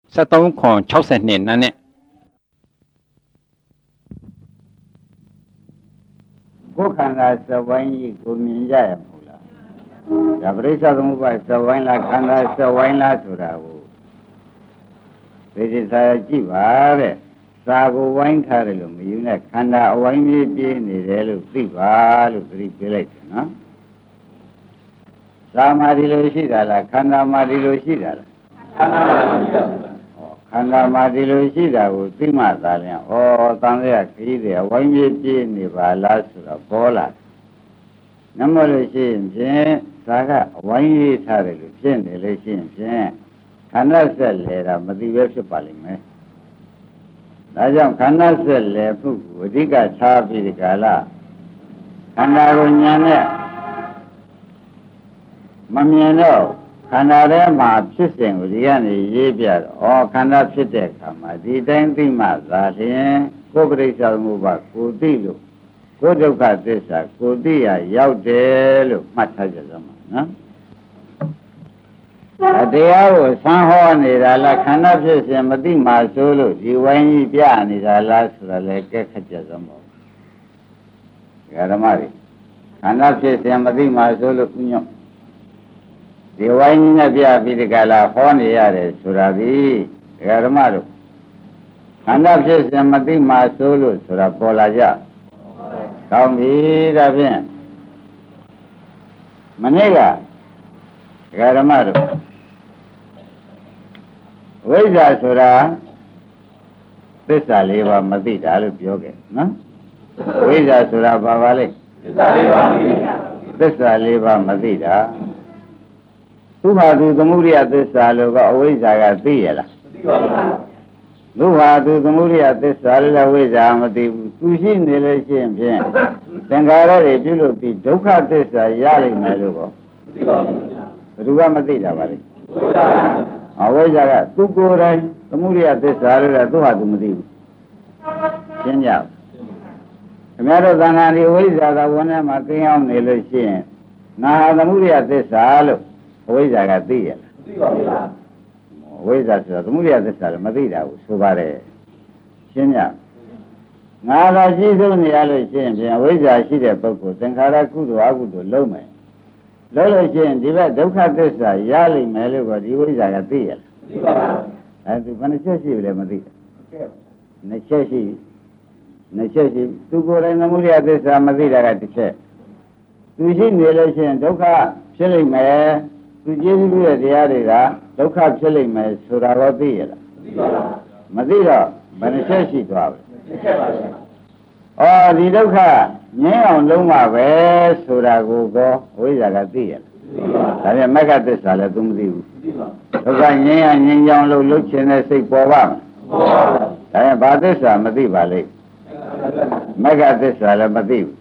73ခွန်62နန်းနဲ့ကိုယ်ခန္ဓာစဝိုင်းကြီးကိုမြင်ကြရမို့လားဒါပရိစ္ဆေသမုပ္ပါစဝိုင်းလားခန္ဓာစဝိုင်းလားဆိုတာကိုသိသိသာသာကြည့်ပါတဲ့စာကိုဝိုင်းထားတယ်လို့မယူနဲ့ခန္ဓာအဝိုင်းကြီးပြင်းနေတယ်လို့သိပါလို့သတိပေးလိုက်တယ်နော်သာမာဒီလိုရှိတာလားခန္ဓာမာဒီလိုရှိတာလားခန္ဓာမာရှိတာခန္ဓာမာဒီလိုရှိတာကိုသိမှသာလျှင်တန်လျာခရီးတွေအဝိုင်းကြီးပြင်းနေပါလားဆိုတော့ပေါ်လာနမလို့ရှိရင်ဖြင့်သာကအဝိုင်းကြီးထားတယ်လို့ဖြစ်နေလို့ရှိရင်ဖြင့်ခန္ဓာဆက်လေတာမသိပဲဖြစ်ပါလိမ့်မယ်ဒါကြောင့်ခန္ဓာဆက်လေဖို့ကိုအဓိကထားပြီးဒီကာလခန္ဓာကိုဉာဏ်နဲ့မမြင်တော့ခန္ဓာထဲမှာဖြစ်စဉ်ကိုဒီကနေရေးပြတော့ခန္ဓာဖြစ်တဲ့အခါမှာဒီတိုင်းသိမှသာလျှင်ကိုယ်ပရိစ္ဆေသမုပ္ပါကိုသိလို့ကိုယ်ဒုက္ခသစ္စာကိုသိရရောက်တယ်လို့မှတ်ထားကြစမ်းပါနော်တရားကိုဆန်းဟောနေတာလားခန္ဓာဖြစ်စဉ်မသိမှဆိုလို့ဒီဝိုင်းကြီးပြနေတာလားဆိုတာလည်းကဲခက်ကြစမ်းပါဓမ္မတွေခန္ဓာဖြစ်စဉ်မသိမှဆိုလို့ဥညွတ်ဒီဝိုင်းကြီးနဲ့ပြပြီးဒီကလာဟောနေရတယ်ဆိုတာဒီဓမ္မတို့ခန္ဓာဖြစ်စဉ်မသိမှဆိုလို့ဆိုတာပေါ်လာကြကောင်းပြီဒါဖြင့်မနေ့ကဓမ္မတို့ဝိဇ္ဇာဆိုတာသစ္စာလေးပါးမသိတာလို့ပြောခဲ့နော်ဝိဇ္ဇာဆိုတာဘာပါလဲသစ္စာလေးပါးမသိတာသစ္စာလေးပါးမသိတာသူဟာသူသမုဒိယသစ္စာလို့ကအဝိဇ္ဇာကသိရလားမသိပါဘူးသူဟာသူသမုဒိယသစ္စာလည်းဝိဇ္ဇာမသိဘူးသူရှိနေလို့ရှိရင်ဖြင့်သင်္ခါရတွေပြုလို့ပြီးဒုက္ခသစ္စာရလိမ့်မယ်လို့ကောမသိပါဘူးဘယ်သူကမသိတာပါလဲအဝိဇ္ဇာကသူကိုယ်တိုင်သမုဒိယသစ္စာလို့လည်းသူဟာသူမသိဘူးရှင်းကြခင်ဗျားတို့သံဃာဒီဝိဇ္ဇာကဝန်ထဲမှာသိအောင်နေလို့ရှိရင်ငါဟာသမုဒိယသစ္စာလို့အဝိဇ္ဇာကသိရလားသိပါဘူးဝိဇ္ဇာဆိုတာသမုဒိယသစ္စာလည်းမသိတာဘူးဆိုပါတယ်ရှင်းကြငါသာရှိဆုံးနေရလို့ရှိရင်ပြန်ဝိဇ္ဇာရှိတဲ့ပုဂ္ဂိုလ်သင်္ခါရကုသိုလ်အကုသိုလ်လုံးမယ်လုံးလို့ရှိရင်ဒီဘက်ဒုက္ခသစ္စာရလိမ့်မယ်လို့ကဒီဝိဇ္ဇာကသိရလားသိပါဘူးအဲဒီဘယ်နှချက်ရှိပြီလဲမသိဘူးနှစ်ချက်ရှိသူကိုယ်တိုင်သမုဒိယသစ္စာမသိတာကတစ်ချက်သူရှိနေလို့ရှိရင်ဒုက္ခဖြစ်လိမ့်မယ်သူကျေးဇူးပြုတဲ့တရားတွေကဒုက္ခဖြစ်လိမ့်မယ်ဆိုတာတော့သိရလားသိပါဘူးမသိတော့ဘယ်နှချက်ရှိသွားပြီတစ်ချက်ပါဗျာဒီဒုက္ခငြင်းအောင်လုံးပါပဲဆိုတာကိုကောဝိဇ္ဇာကသိရလားသိပါဘူးဒါပြန်မဂ္ဂသစ္စာလည်းသူမသိဘူးသိပါဘူးဒုက္ခငြင်းရငြင်းကြောင်းလို့လှုပ်ခြင်းတဲ့စိတ်ပေါ်ပါမလားပေါ်ပါဘူးဒါပြန်ဘာသစ္စာမသိပါလိမ့်မဂ္ဂသစ္စာလည်းမသိဘူး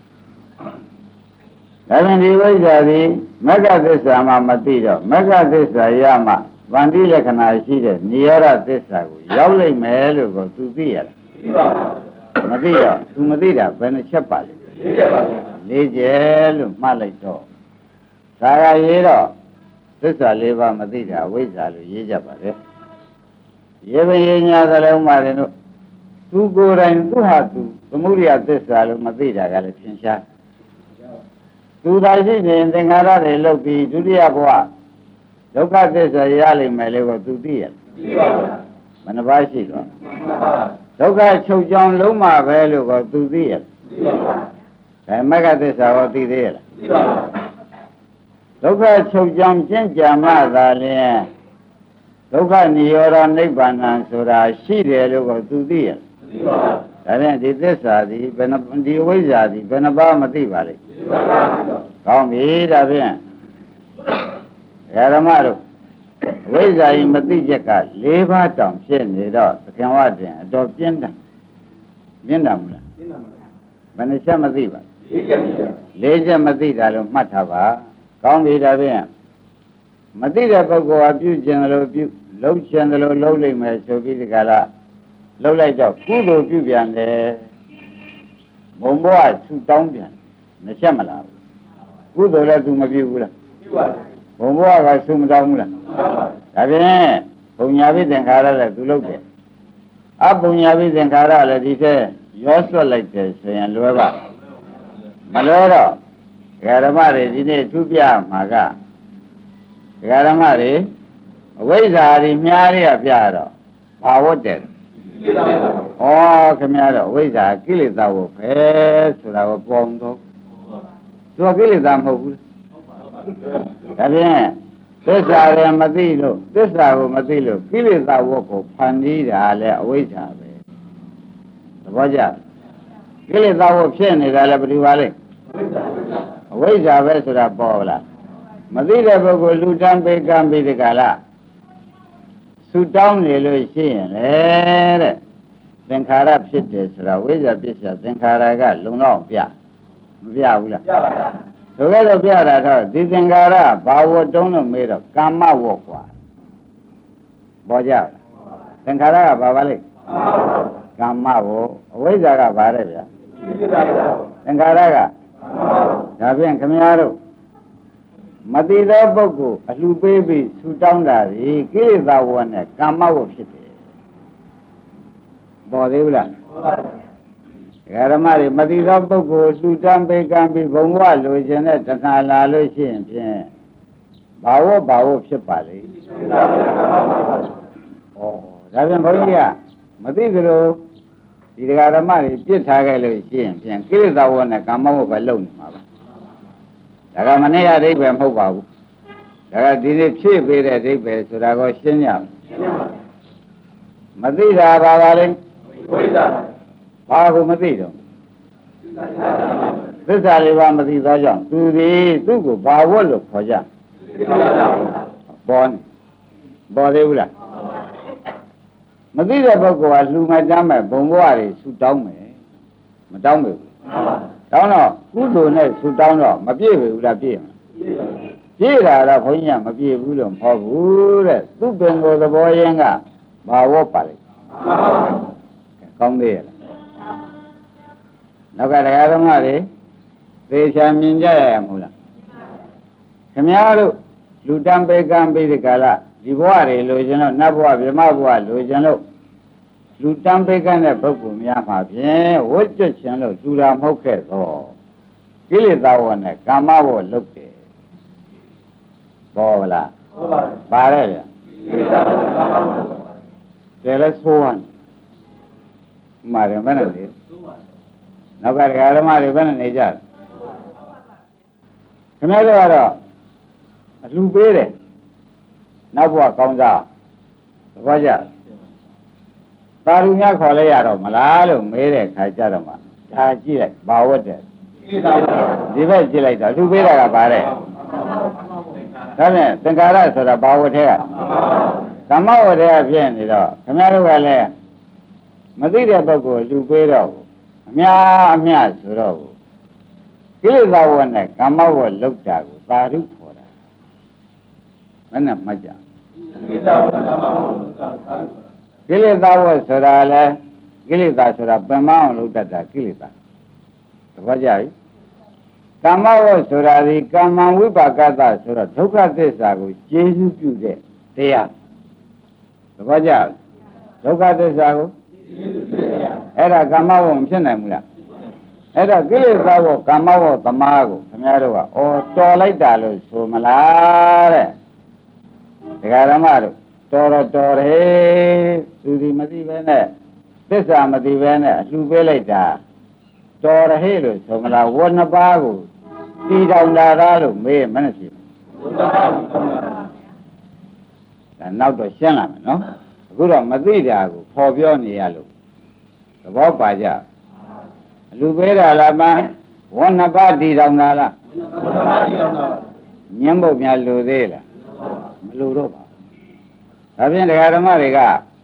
ဒါပြန်ဒီဝိဇ္ဇာဒီမဂ္ဂသစ္စာမှမသိတော့မဂ္ဂသစ္စာရမှဗန္တိလက္ခဏာရှိတဲ့နိရောဓသစ္စာကိုရောက်လိမ့်မယ်လို့ကိုသူသိရလားသိပါဘူးမသိတော့သူမသိတာဘယ်နှချက်ပါလဲ၄ချက်ပါ၄ချက်လို့မှတ်လိုက်တော့ဒါကရေးတော့သစ္စာ၄ပါးမသိတာဝိဇ္ဇာလို့ရေးကြပါလေရေပင်ညာသလုံးမှတယ်တို့သူကိုယ်တိုင်သူဟာသူသမုဒိယသစ္စာလို့မသိတာကလည်းသင်ရှားသူသာရှိနေသင်္ခါရတွေလုတ်ပြီးဒုတိယဘဝဒုက္ခသစ္စာရလိမ့်မယ်လို့သူသိရသိပါဘူးမနှပါရှိတော့ဒုက္ခချုပ်ကြောင်းလုံးမှာပဲလို့ကသူသိရသိပါဘူးမဂ္ဂသစ္စာကိုသိသေးရလားသိပါဘူးဒုက္ခချုပ်ကြောင်းကျင့်ကြံမှသာလျှင်ဒုက္ခនិရောဓနိဗ္ဗာန်ဆိုတာရှိတယ်လို့ကသူသိရသိပါဘူးဒါဖြင့်ဒီသစ္စာဒီဘယ်နှဒီဝိဇ္ဇာဒီဘယ်နှပါးမသိပါလိမ့်သိပါဘူးကောင်းပြီဒါဖြင့်ဓမ္မတို့ဝိဇ္ဇာကြီးမသိချက်က၄ပါးတောင်ဖြစ်နေတော့သခင်ဝတင်အတော်ပြင်းတာမလားပြင်းပါဘူးဘယ်နှချက်မသိပါ၄ချက်မသိတာလို့မှတ်ထားပါကောင်းပြီဒါဖြင့်မသိတဲ့ပုဂ္ဂိုလ်ကပြုကျင်တယ်လို့ပြုလုံးကျင်တယ်လို့လုံးလိုက်မယ်ဆိုပြီးဒီကလာလုံးလိုက်တော့ကုသိုလ်ပြုပြန်တယ်ဘုံဘဝဆူတောင်းပြန်မချက်မလားကုသိုလ်လည်းသူမပြုဘူးလားပြုပါတယ်ဘုံဘဝကဆူမတောင်းဘူးလားဒါဖြင့်ဘုံညာပိသင်္ခါရလည်းသူလုပ်တယ်အဘုံညာပိသင်္ခါရလည်းဒီထဲရောစွတ်လိုက်တယ်ဆိုရင်လွယ်ပါမလွယ်တော့ဓမ္မတွေဒီနေ့သူပြမှာကဓမ္မတွေအဝိဇ္ဇာတွေမြားရပြတော့ဘာဝတ်တယ်ဩခင်ဗျားတော့အဝိဇ္ဇာကိလေသာဝတ်ပဲဆိုတာကိုပုံတော့သူကိလေသာမဟုတ်ဘူးဒါဖြင့်သစ္စာရမသိလို့သစ္စာကိုမသိလို့ကိလေသာဝတ်ကိုဖန်တီးတာလဲအဝိဇ္ဇာပဲသဘောကျကိလေသာဝတ်ဖြစ်နေတာလဲဘယ်လိုပါလဲအဝိဇ္ဇာပဲဆိုတာပေါ်လားမသိတဲ့ပုဂ္ဂိုလ်လူတန်းပေကံပြီးဒီကလာသူတောင်းနေလို့ရှိရင်လေတဲ့သင်္ခါရဖြစ်တယ်ဆိုတာဝိဇ္ဇာပစ္စယသင်္ခါရကလုံလောက်ပြမပြဘူးလားပြပါဗျာဒါကြတော့ပြတာတော့ဒီသင်္ခါရဘာဝတုံးလို့မေးတော့ကာမဝတ်กว่าပေါ်ကြလားသင်္ခါရကဘာပါလဲကာမဝတ်အဝိဇ္ဇာကဘာလဲဗျာသင်္ခါရကဒါဖြင့်ခမည်းတော်မတိသောပုဂ္ဂိုလ်အလှပေးပြီးဆူတောင်းတာဒီကိလေသာဝတ်နဲ့ကာမဝတ်ဖြစ်တယ်ပေါ်သေးဘူးလားဓမ္မတွေမတိသောပုဂ္ဂိုလ်ဆူတောင်းပေးကံပြီးဘုံဘဝလိုချင်တဲ့တခါလာလို့ရှိရင်ဖြင့်ဘာဝဖြစ်ပါလိမ့်ဩဒါဖြင့်ဘုန်းကြီးကမသိကြလို့ဒီဓမ္မတွေပြစ်ထားခဲ့လို့ရှိရင်ဖြင့်ကိလေသာဝတ်နဲ့ကာမဝတ်ပဲလုပ်နေမှာပါဒါကမနေ့အဓိပ္ပာယ်မဟုတ်ပါဘူးဒါကဒီနေ့ဖြည့်ပေးတဲ့အဓိပ္ပာယ်ဆိုတာကိုရှင်းရမယ်မသိတာပါပါလိမ့်ဝိဇ္ဇာဘာကိုမသိတော့သစ္စာလေးပါမသိသောကြောင့်သူသည်သူ့ကိုဘာဝတ်လို့ခေါ်ကြပေါ်သေးဘူးလားမသိတဲ့ပုဂ္ဂိုလ်ကလှူမတမ်းမဲ့ဘုံဘဝတွေဆူတောင်းမယ်မတောင်းဘူးတောင်းတော့ကုသိုလ်နဲ့ဆူတောင်းတော့မပြည့်ဘူးလားပြည့်မှာပြည့်တာတော့ဘုန်းကြီးကမပြည့်ဘူးလို့မဟုတ်ဘူးတဲ့သူ့ပင်ကိုယ်သဘောရင်းကဘာဝတ်ပါလိမ့်ကောင်းသေးရဲ့နောက်ကတရားဓမ္မတွေသေချာမြင်ကြရမို့လားခင်ဗျားတို့လူတန်းပေကံပြီးဒီကလာဒီဘဝတွေလိုချင်လို့နတ်ဘဝဗြဟ္မဘဝလိုချင်လို့လူတန်းပေကံတဲ့ပုဂ္ဂိုလ်များမှာဖြင့်ဝိကျွတ်ချင်လို့လူတာမဟုတ်ခဲ့တော့ကိလေသာဝတ်နဲ့ကာမဝတ်လုပ်တယ်ပေါ်လားဟုတ်ပါဘူးပါရဲ့ဗျကိလေသာဝတ်ကာမဝတ်တယ်လဲဆိုးဝင်မှာတယ်မနဲ့လေနောက်ကဓမ္မတွေဘယ်နဲ့နေကြလဲခင်ဗျားတို့ကတော့အလှပေးတယ်နောက်ဘဝကောင်းစားသဘောကျသာလူများခေါ်လဲရတော့မလားလို့မေးတဲ့ခါကျတော့မှဒါကြည့်လိုက်ဘာဝတ်တယ်ဒီဘက်ကြည့်လိုက်တော့လှပေးတာကဘာလဲဒါနဲ့သင်္ကာရဆိုတာဘာဝတ်ထဲကဓမ္မဝတ်ထဲကဖြစ်နေတော့ခင်ဗျားတို့ကလည်းမသိတဲ့ပုဂ္ဂိုလ်လှပေးတော့အများဆိုတော့ကိလေသာဝတ်နဲ့ကာမဝတ်လောက်တာကိုသာဓုခေါ်တာမနဲ့မှတ်ကြကိလေသာဝတ်ဆိုတာလဲကိလေသာဆိုတာပင်မအောင်လုပ်တတ်တာကိလေသာသဘောကျပြီကာမဝတ်ဆိုတာဒီကာမဝိပါကသဆိုတော့ဒုက္ခသစ္စာကိုကျေစုပြုတဲ့တရားသဘောကျဒုက္ခသစ္စာကိုအဲ့ဒါကာမဝတ်မဖြစ်နိုင်ဘူးလားအဲ့ဒါကိလေသာဝတ်ကာမဝတ်သမားကိုခင်ဗျားတို့ကတော်လိုက်တာလို့ဆိုမလားတဲ့ဒကာဓမ္မတို့တော်တယ်သူဒီမသိပဲနဲ့သစ္စာမသိပဲနဲ့အလှပေးလိုက်တာတော်ရဟဲ့လို့ဆိုမလားဝတ်နှစ်ပါးကိုတည်တောင်လာတာလို့မေးမနဲ့ဖြစ်ဒါနောက်တော့ရှင်းလာမယ်နော်အခုတော့မသိတာကိုပေါ်ပြောနေရလို့သဘောပါကြအလှပေးတာလားမဝတ်နှစ်ပါးတည်တောင်လာလားညှင်းဖို့များလိုသေးလားမလိုတော့ပါဒါဖြင့်တရားဓမ္မတွေက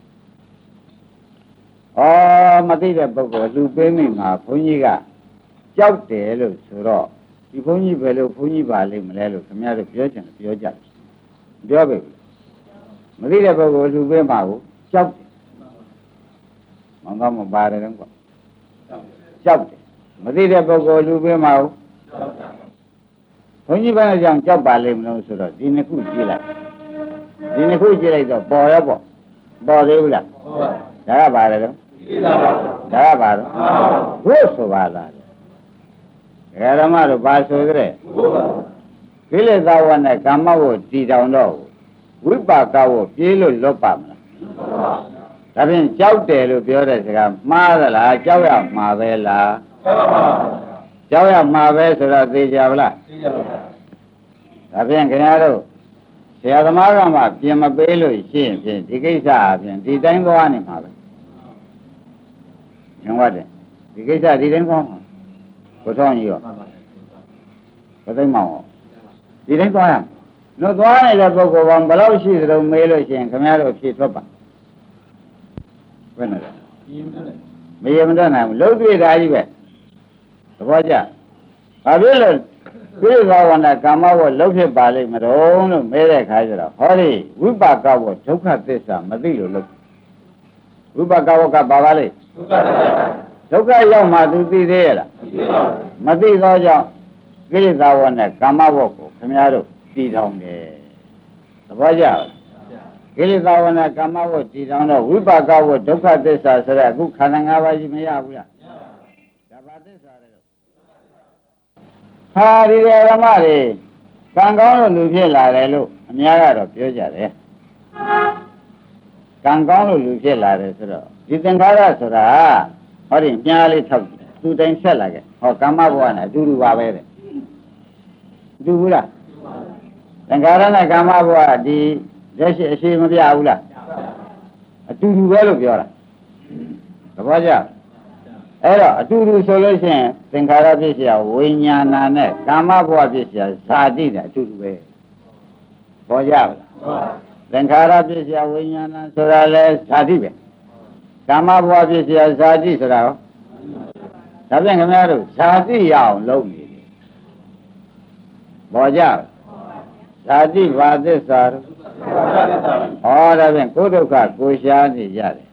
မသိတဲ့ပုဂ္ဂိုလ်လူပေးမိမှာဘုန်းကြီးကကြောက်တယ်လို့ဆိုတော့ဒီဘုန်းကြီးပဲလို့ဘုန်းကြီးပါလိမ့်မလဲလို့ခင်ဗျားတို့ပြောချင်တယ်ပြောကြတယ်ပြောပဲမသိတဲ့ပုဂ္ဂိုလ်လူပေးမှာကိုကြောက်တယ်မကောင်းမပါတယ်တော့ကွာကြောက်တယ်မသိတဲ့ပုဂ္ဂိုလ်လူပေးမှာကိုဘုန်းကြီးဘယ်နဲ့ကြောင့်ကြောက်ပါလိမ့်မလို့ဆိုတော့ဒီနှစ်ခုကြည့်လိုက်တော့ပေါ်ရောပေါ့ပေါ်သေးဘူးလားဒါကပါလေတော့ဒါကပါတော့ဘုဆိုပါလားဓမ္မတို့ပါဆိုကြတဲ့ကိလေသာဝနဲ့ကာမဝတည်တောင်တော့ဝိပါကဝပြေးလို့လွတ်ပါမလားဒါဖြင့်ကြောက်တယ်လို့ပြောတဲ့စကားမှားသလားကြောက်ရမှာပဲလားကြောက်ရမှာပဲဆိုတော့သိကြပါလားသိကြပါပါဒါဖြင့်ခင်ဗျားတို့ဆရာသမားကမှပြင်မပေးလို့ရှိရင်ဖြင့်ဒီကိစ္စအပြင်ဒီတိုင်းသွားနေမှာပဲညင်ပါတယ်ဒီကိစ္စဒီတိုင်းသွားမှာဘုထောင်းကြီးရောဘယ်သိမ်းမအောင်ဒီတိုင်းသွားရမယ်လို့သွားနေတဲ့ပုဂ္ဂိုလ်ကဘယ်လောက်ရှိသလဲမေးလို့ရှိရင်ခင်ဗျားတို့ဖြေထွက်ပါဘယ်နဲ့လဲမရမတတ်နိုင်ဘူးလုံးတွေ့တာကြီးပဲသဘောကျဘာဖြစ်လို့ကိလေသာဝဏကာမဝလှုပ်ဖြစ်ပါလိမ့်မတော်လို့မဲတဲ့ခါကျတော့ဟောဒီဝိပါကဝဒုက္ခသစ္စာမသိလို့လို့ဝိပါကဝကပါပါလိမ့်ဒုက္ခရောက်မှသူသိသေးရဲ့လားမသိသောကြောင့်ကိလေသာဝဏကာမဝကိုခင်ဗျားတို့တည်ထောင်တယ်သဘောကျလားကိလေသာဝဏကာမဝတည်ထောင်တော့ဝိပါကဝဒုက္ခသစ္စာဆိုတဲ့အခုခန္ဓာ၅ပါးကြီးမရဘူးလားဒါပါသစ္စာလေဟာဒီဓမ္မတွေကံကောင်းလို့လူဖြစ်လာတယ်လို့အများကတော့ပြောကြတယ်ကံကောင်းလို့လူဖြစ်လာတယ်ဆိုတော့ဒီသင်္ခါရဆိုတာဟောဒီမြားလေးထောက်သူတိုင်းဆက်လာခဲ့ဟောကာမဘဝနဲ့အတူတူပါပဲတဲ့တူဘူးလားသင်္ခါရနဲ့ကာမဘဝဒီလက်ရှိအရှိမပြဘူးလားအတူတူပဲလို့ပြောတာသဘောကျအဲ့တော့အတူတူဆိုလို့ရှိရင်သင်္ခါရဖြစ်เสียဝိညာဏနဲ့ကာမဘဝဖြစ်เสียဇာတိနဲ့အတူတူပဲပေါ်ကြပါလားသင်္ခါရဖြစ်เสียဝိညာဏဆိုတာလဲဇာတိပဲကာမဘဝဖြစ်เสียဇာတိဆိုတာရောဒါပြန်ခင်ဗျားတို့ဇာတိရအောင်လုပ်နေတယ်ပေါ်ကြဇာတိဘာသစ္စာတို့ဟောဒါပြန်ကိုယ်ဒုက္ခကိုရှားနေရတယ်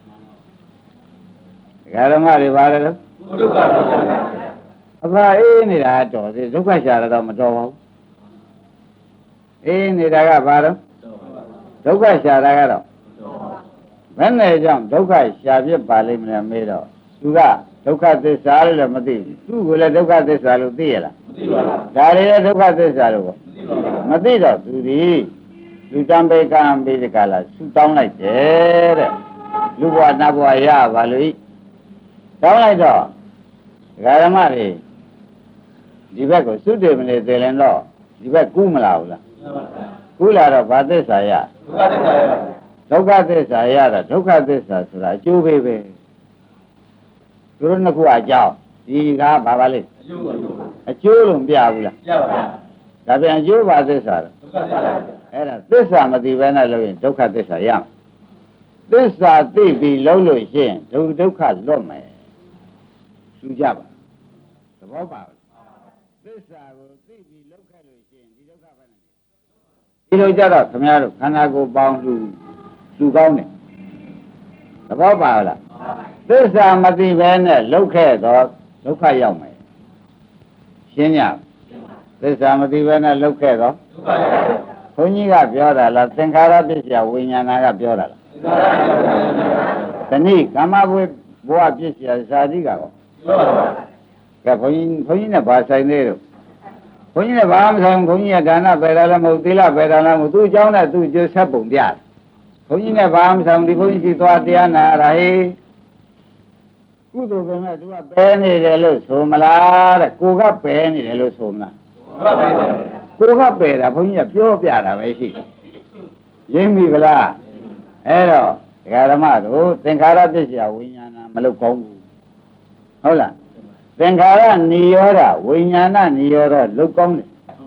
ဓမ္မတွေပါလေလို့ဒုက္ခအခါအေးနေတာတော်သေးဒုက္ခရှာတာတော့မတော်ပါဘူးအေးနေတာကဘာလို့ဒုက္ခရှာတာကတော့ဘယ်နဲ့ကြောင့်ဒုက္ခရှာဖြစ်ပါလိမ့်မလဲမေးတော့သူကဒုက္ခသစ္စာလို့လည်းမသိဘူးသူ့ကိုလည်းဒုက္ခသစ္စာလို့သိရလားမသိပါဘူးဒါတွေလည်းဒုက္ခသစ္စာလို့မသိတော့သူဒီလူတံပေကံပေကလာဆူတောင်းလိုက်တယ်တဲ့လူဘဝနတ်ဘဝရပါလို့တောင်းလိုက်တော့ဓမ္မတွေဒီဘက်ကိုသုတေမနေသေးရင်တော့ဒီဘက်ကူးမလာဘူးလားကူးလာတော့ဘာသစ္စာရဒုက္ခသစ္စာရတာဒုက္ခသစ္စာဆိုတာအကျိုးပဲသူတို့နှစ်ခုအကြောင်းဒီကဘာပါလဲအကျိုးလုံးပြဘူးလားပြပါဘူးဒါပြန်အကျိုးဘာသစ္စာလဲဒုက္ခသစ္စာအဲ့ဒါသစ္စာမသိဘဲနဲ့လို့ရင်ဒုက္ခသစ္စာရမယ်သစ္စာသိပြီးလုံးလို့ရှိရင်ဒုက္ခလွတ်မယ်သူကြပါသဘောပါသစ္စာကိုသိပြီးလောက်ခဲ့လို့ရှိရင်ဒီဒုက္ခပဲနဲ့ဒီလိုကြတော့ခင်ဗျားတို့ခန္ဓာကိုယ်ပေါင်းလူကောင်းတယ်သဘောပါလားသစ္စာမသိဘဲနဲ့လောက်ခဲ့တော့ဒုက္ခရောက်မယ်ရှင်းကြသစ္စာမသိဘဲနဲ့လောက်ခဲ့တော့ဒုက္ခရောက်ဘုန်းကြီးကပြောတာလားသင်္ခါရပစ္စယဝိညာဏကပြောတာလားသနိကာမဘဝပစ္စယဇာတိကတော့ကဲဘုန်းကြီးနဲ့ဘာဆိုင်သေးတော့ဘုန်းကြီးနဲ့ဘာမဆိုင်ဘုန်းကြီးကဒါနပယ်တာလည်းမဟုတ်သီလပယ်တာလည်းမဟုတ်သူ့အကြောင်းနဲ့သူ့ကျိုးဆက်ပုံပြတယ်ဘုန်းကြီးနဲ့ဘာမဆိုင်ဒီဘုန်းကြီးကြီးသွားတရားနာရဟေးကုသိုလ်ကမဲ့သူကပယ်နေတယ်လို့ဆိုမလားတဲ့ကိုကပယ်နေတယ်လို့ဆိုမလားကိုကပယ်တာဘုန်းကြီးကပြောပြတာပဲရှိရင်းပြီဗလားအဲ့တော့ဓမ္မတို့သင်္ခါရပစ္စယဝိညာဏမလုပ်ကောင်းဘူးဟုတ်လားသင်္ခါရနိရောဓဝိညာဏနိရောဓလုတ်ကောင်းတယ်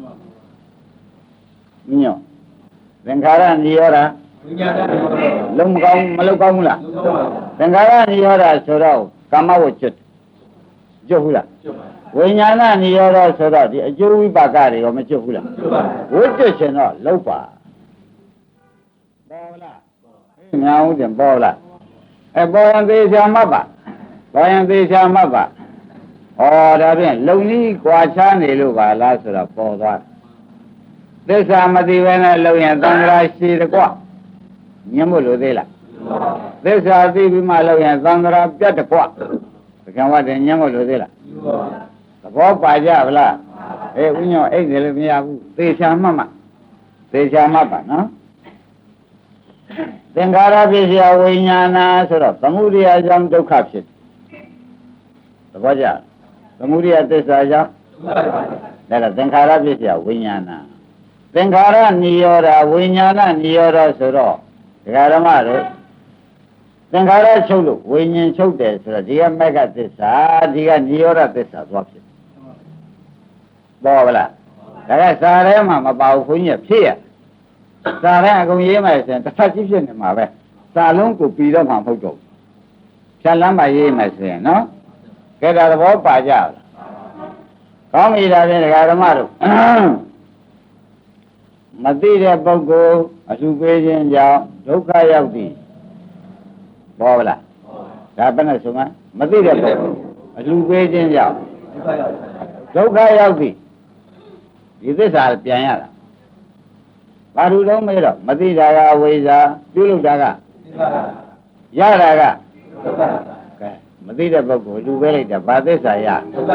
ညောသင်္ခါရနိရောဓဝိညာဏလုံးမကောင်းမလုတ်ကောင်းဘူးလားသင်္ခါရနိရောဓဆိုတော့ကာမဝကျွတ်ကျွတ်ဘူးလားဝိညာဏနိရောဓဆိုတော့ဒီအကျိုးဝိပါကတွေရောမကျွတ်ဘူးလားဝိကျွတ်ရှင်တော့လုတ်ပါပေါ်လားညာဦးတင်ပေါ်လားပေါ်ရင်သေးချာမှတ်ပါပေါ်ရင်သေးချာမှတ်ပါဩဒါဖြင့်လုံကြီးကွာချားနေလို့ပါလားဆိုတော့ပေါ်သွားသစ္စာမသိဘဲနဲ့လုံရင်သံဃာရှိတကွညှမို့လို့သေးလားသစ္စာသိပြီးမှလောက်ရင်သံဃာပြတ်တကွတကံဝတ္တညံ့မလို့သေးလားသဘောပါကြဗလားအေးဥညောအိတ်တယ်လို့မရဘူးသေချာမှတ်သေချာမှတ်ပါနော်သင်္ခါရပစ္စယဝိညာဏဆိုတော့သမုဒိယကြောင့်ဒုက္ခဖြစ်သဘောကျသမုဒိယသစ္စာကြောင့်ဒါကသင်္ခါရပစ္စယဝိညာဏသင်္ခါရနိရောဓဝိညာဏနိရောဓဆိုတော့ဒကာဓမ္မတို့သင်္ခါရချုပ်လို့ဝိညာဉ်ချုပ်တယ်ဆိုတော့ဒီကမက္ခသစ္စာဒီကနိရောဓသစ္စာသွားဖြစ်ပေါ်ဗလားဒါကစာထဲမှာမပါဘူးခွန်ကြီးဖြစ်ရစာထဲအကုန်ရေးမှဆိုရင်တစ်ဖက်ကြီးဖြစ်နေမှာပဲစာလုံးကိုပြီးတော့မှမဟုတ်တော့ဖြတ်လမ်းမှရေးမှဆိုရင်နော်ကဲဒါသဘောပါကြလားကောင်းပြီဒါဖြင့်ဒကာဓမ္မတို့မသိတဲ့ပုဂ္ဂိုလ်အလှပေးခြင်းကြောင့်ဒုက္ခရောက်သည်ပေါ်လားဒါဘယ်နဲ့ဆိုမှမသိတဲ့ပုဂ္ဂိုလ်အလှပေးခြင်းကြောင့်ဒုက္ခရောက်သည်ဒီသစ္စာပြန်ရတာဘာလို့တော့မဲတော့မသိတာကဝိဇ္ဇာပြုလုပ်တာကရတာကကဲမသိတဲ့ပုဂ္ဂိုလ်လူပဲလိုက်တာဘာသစ္စာရ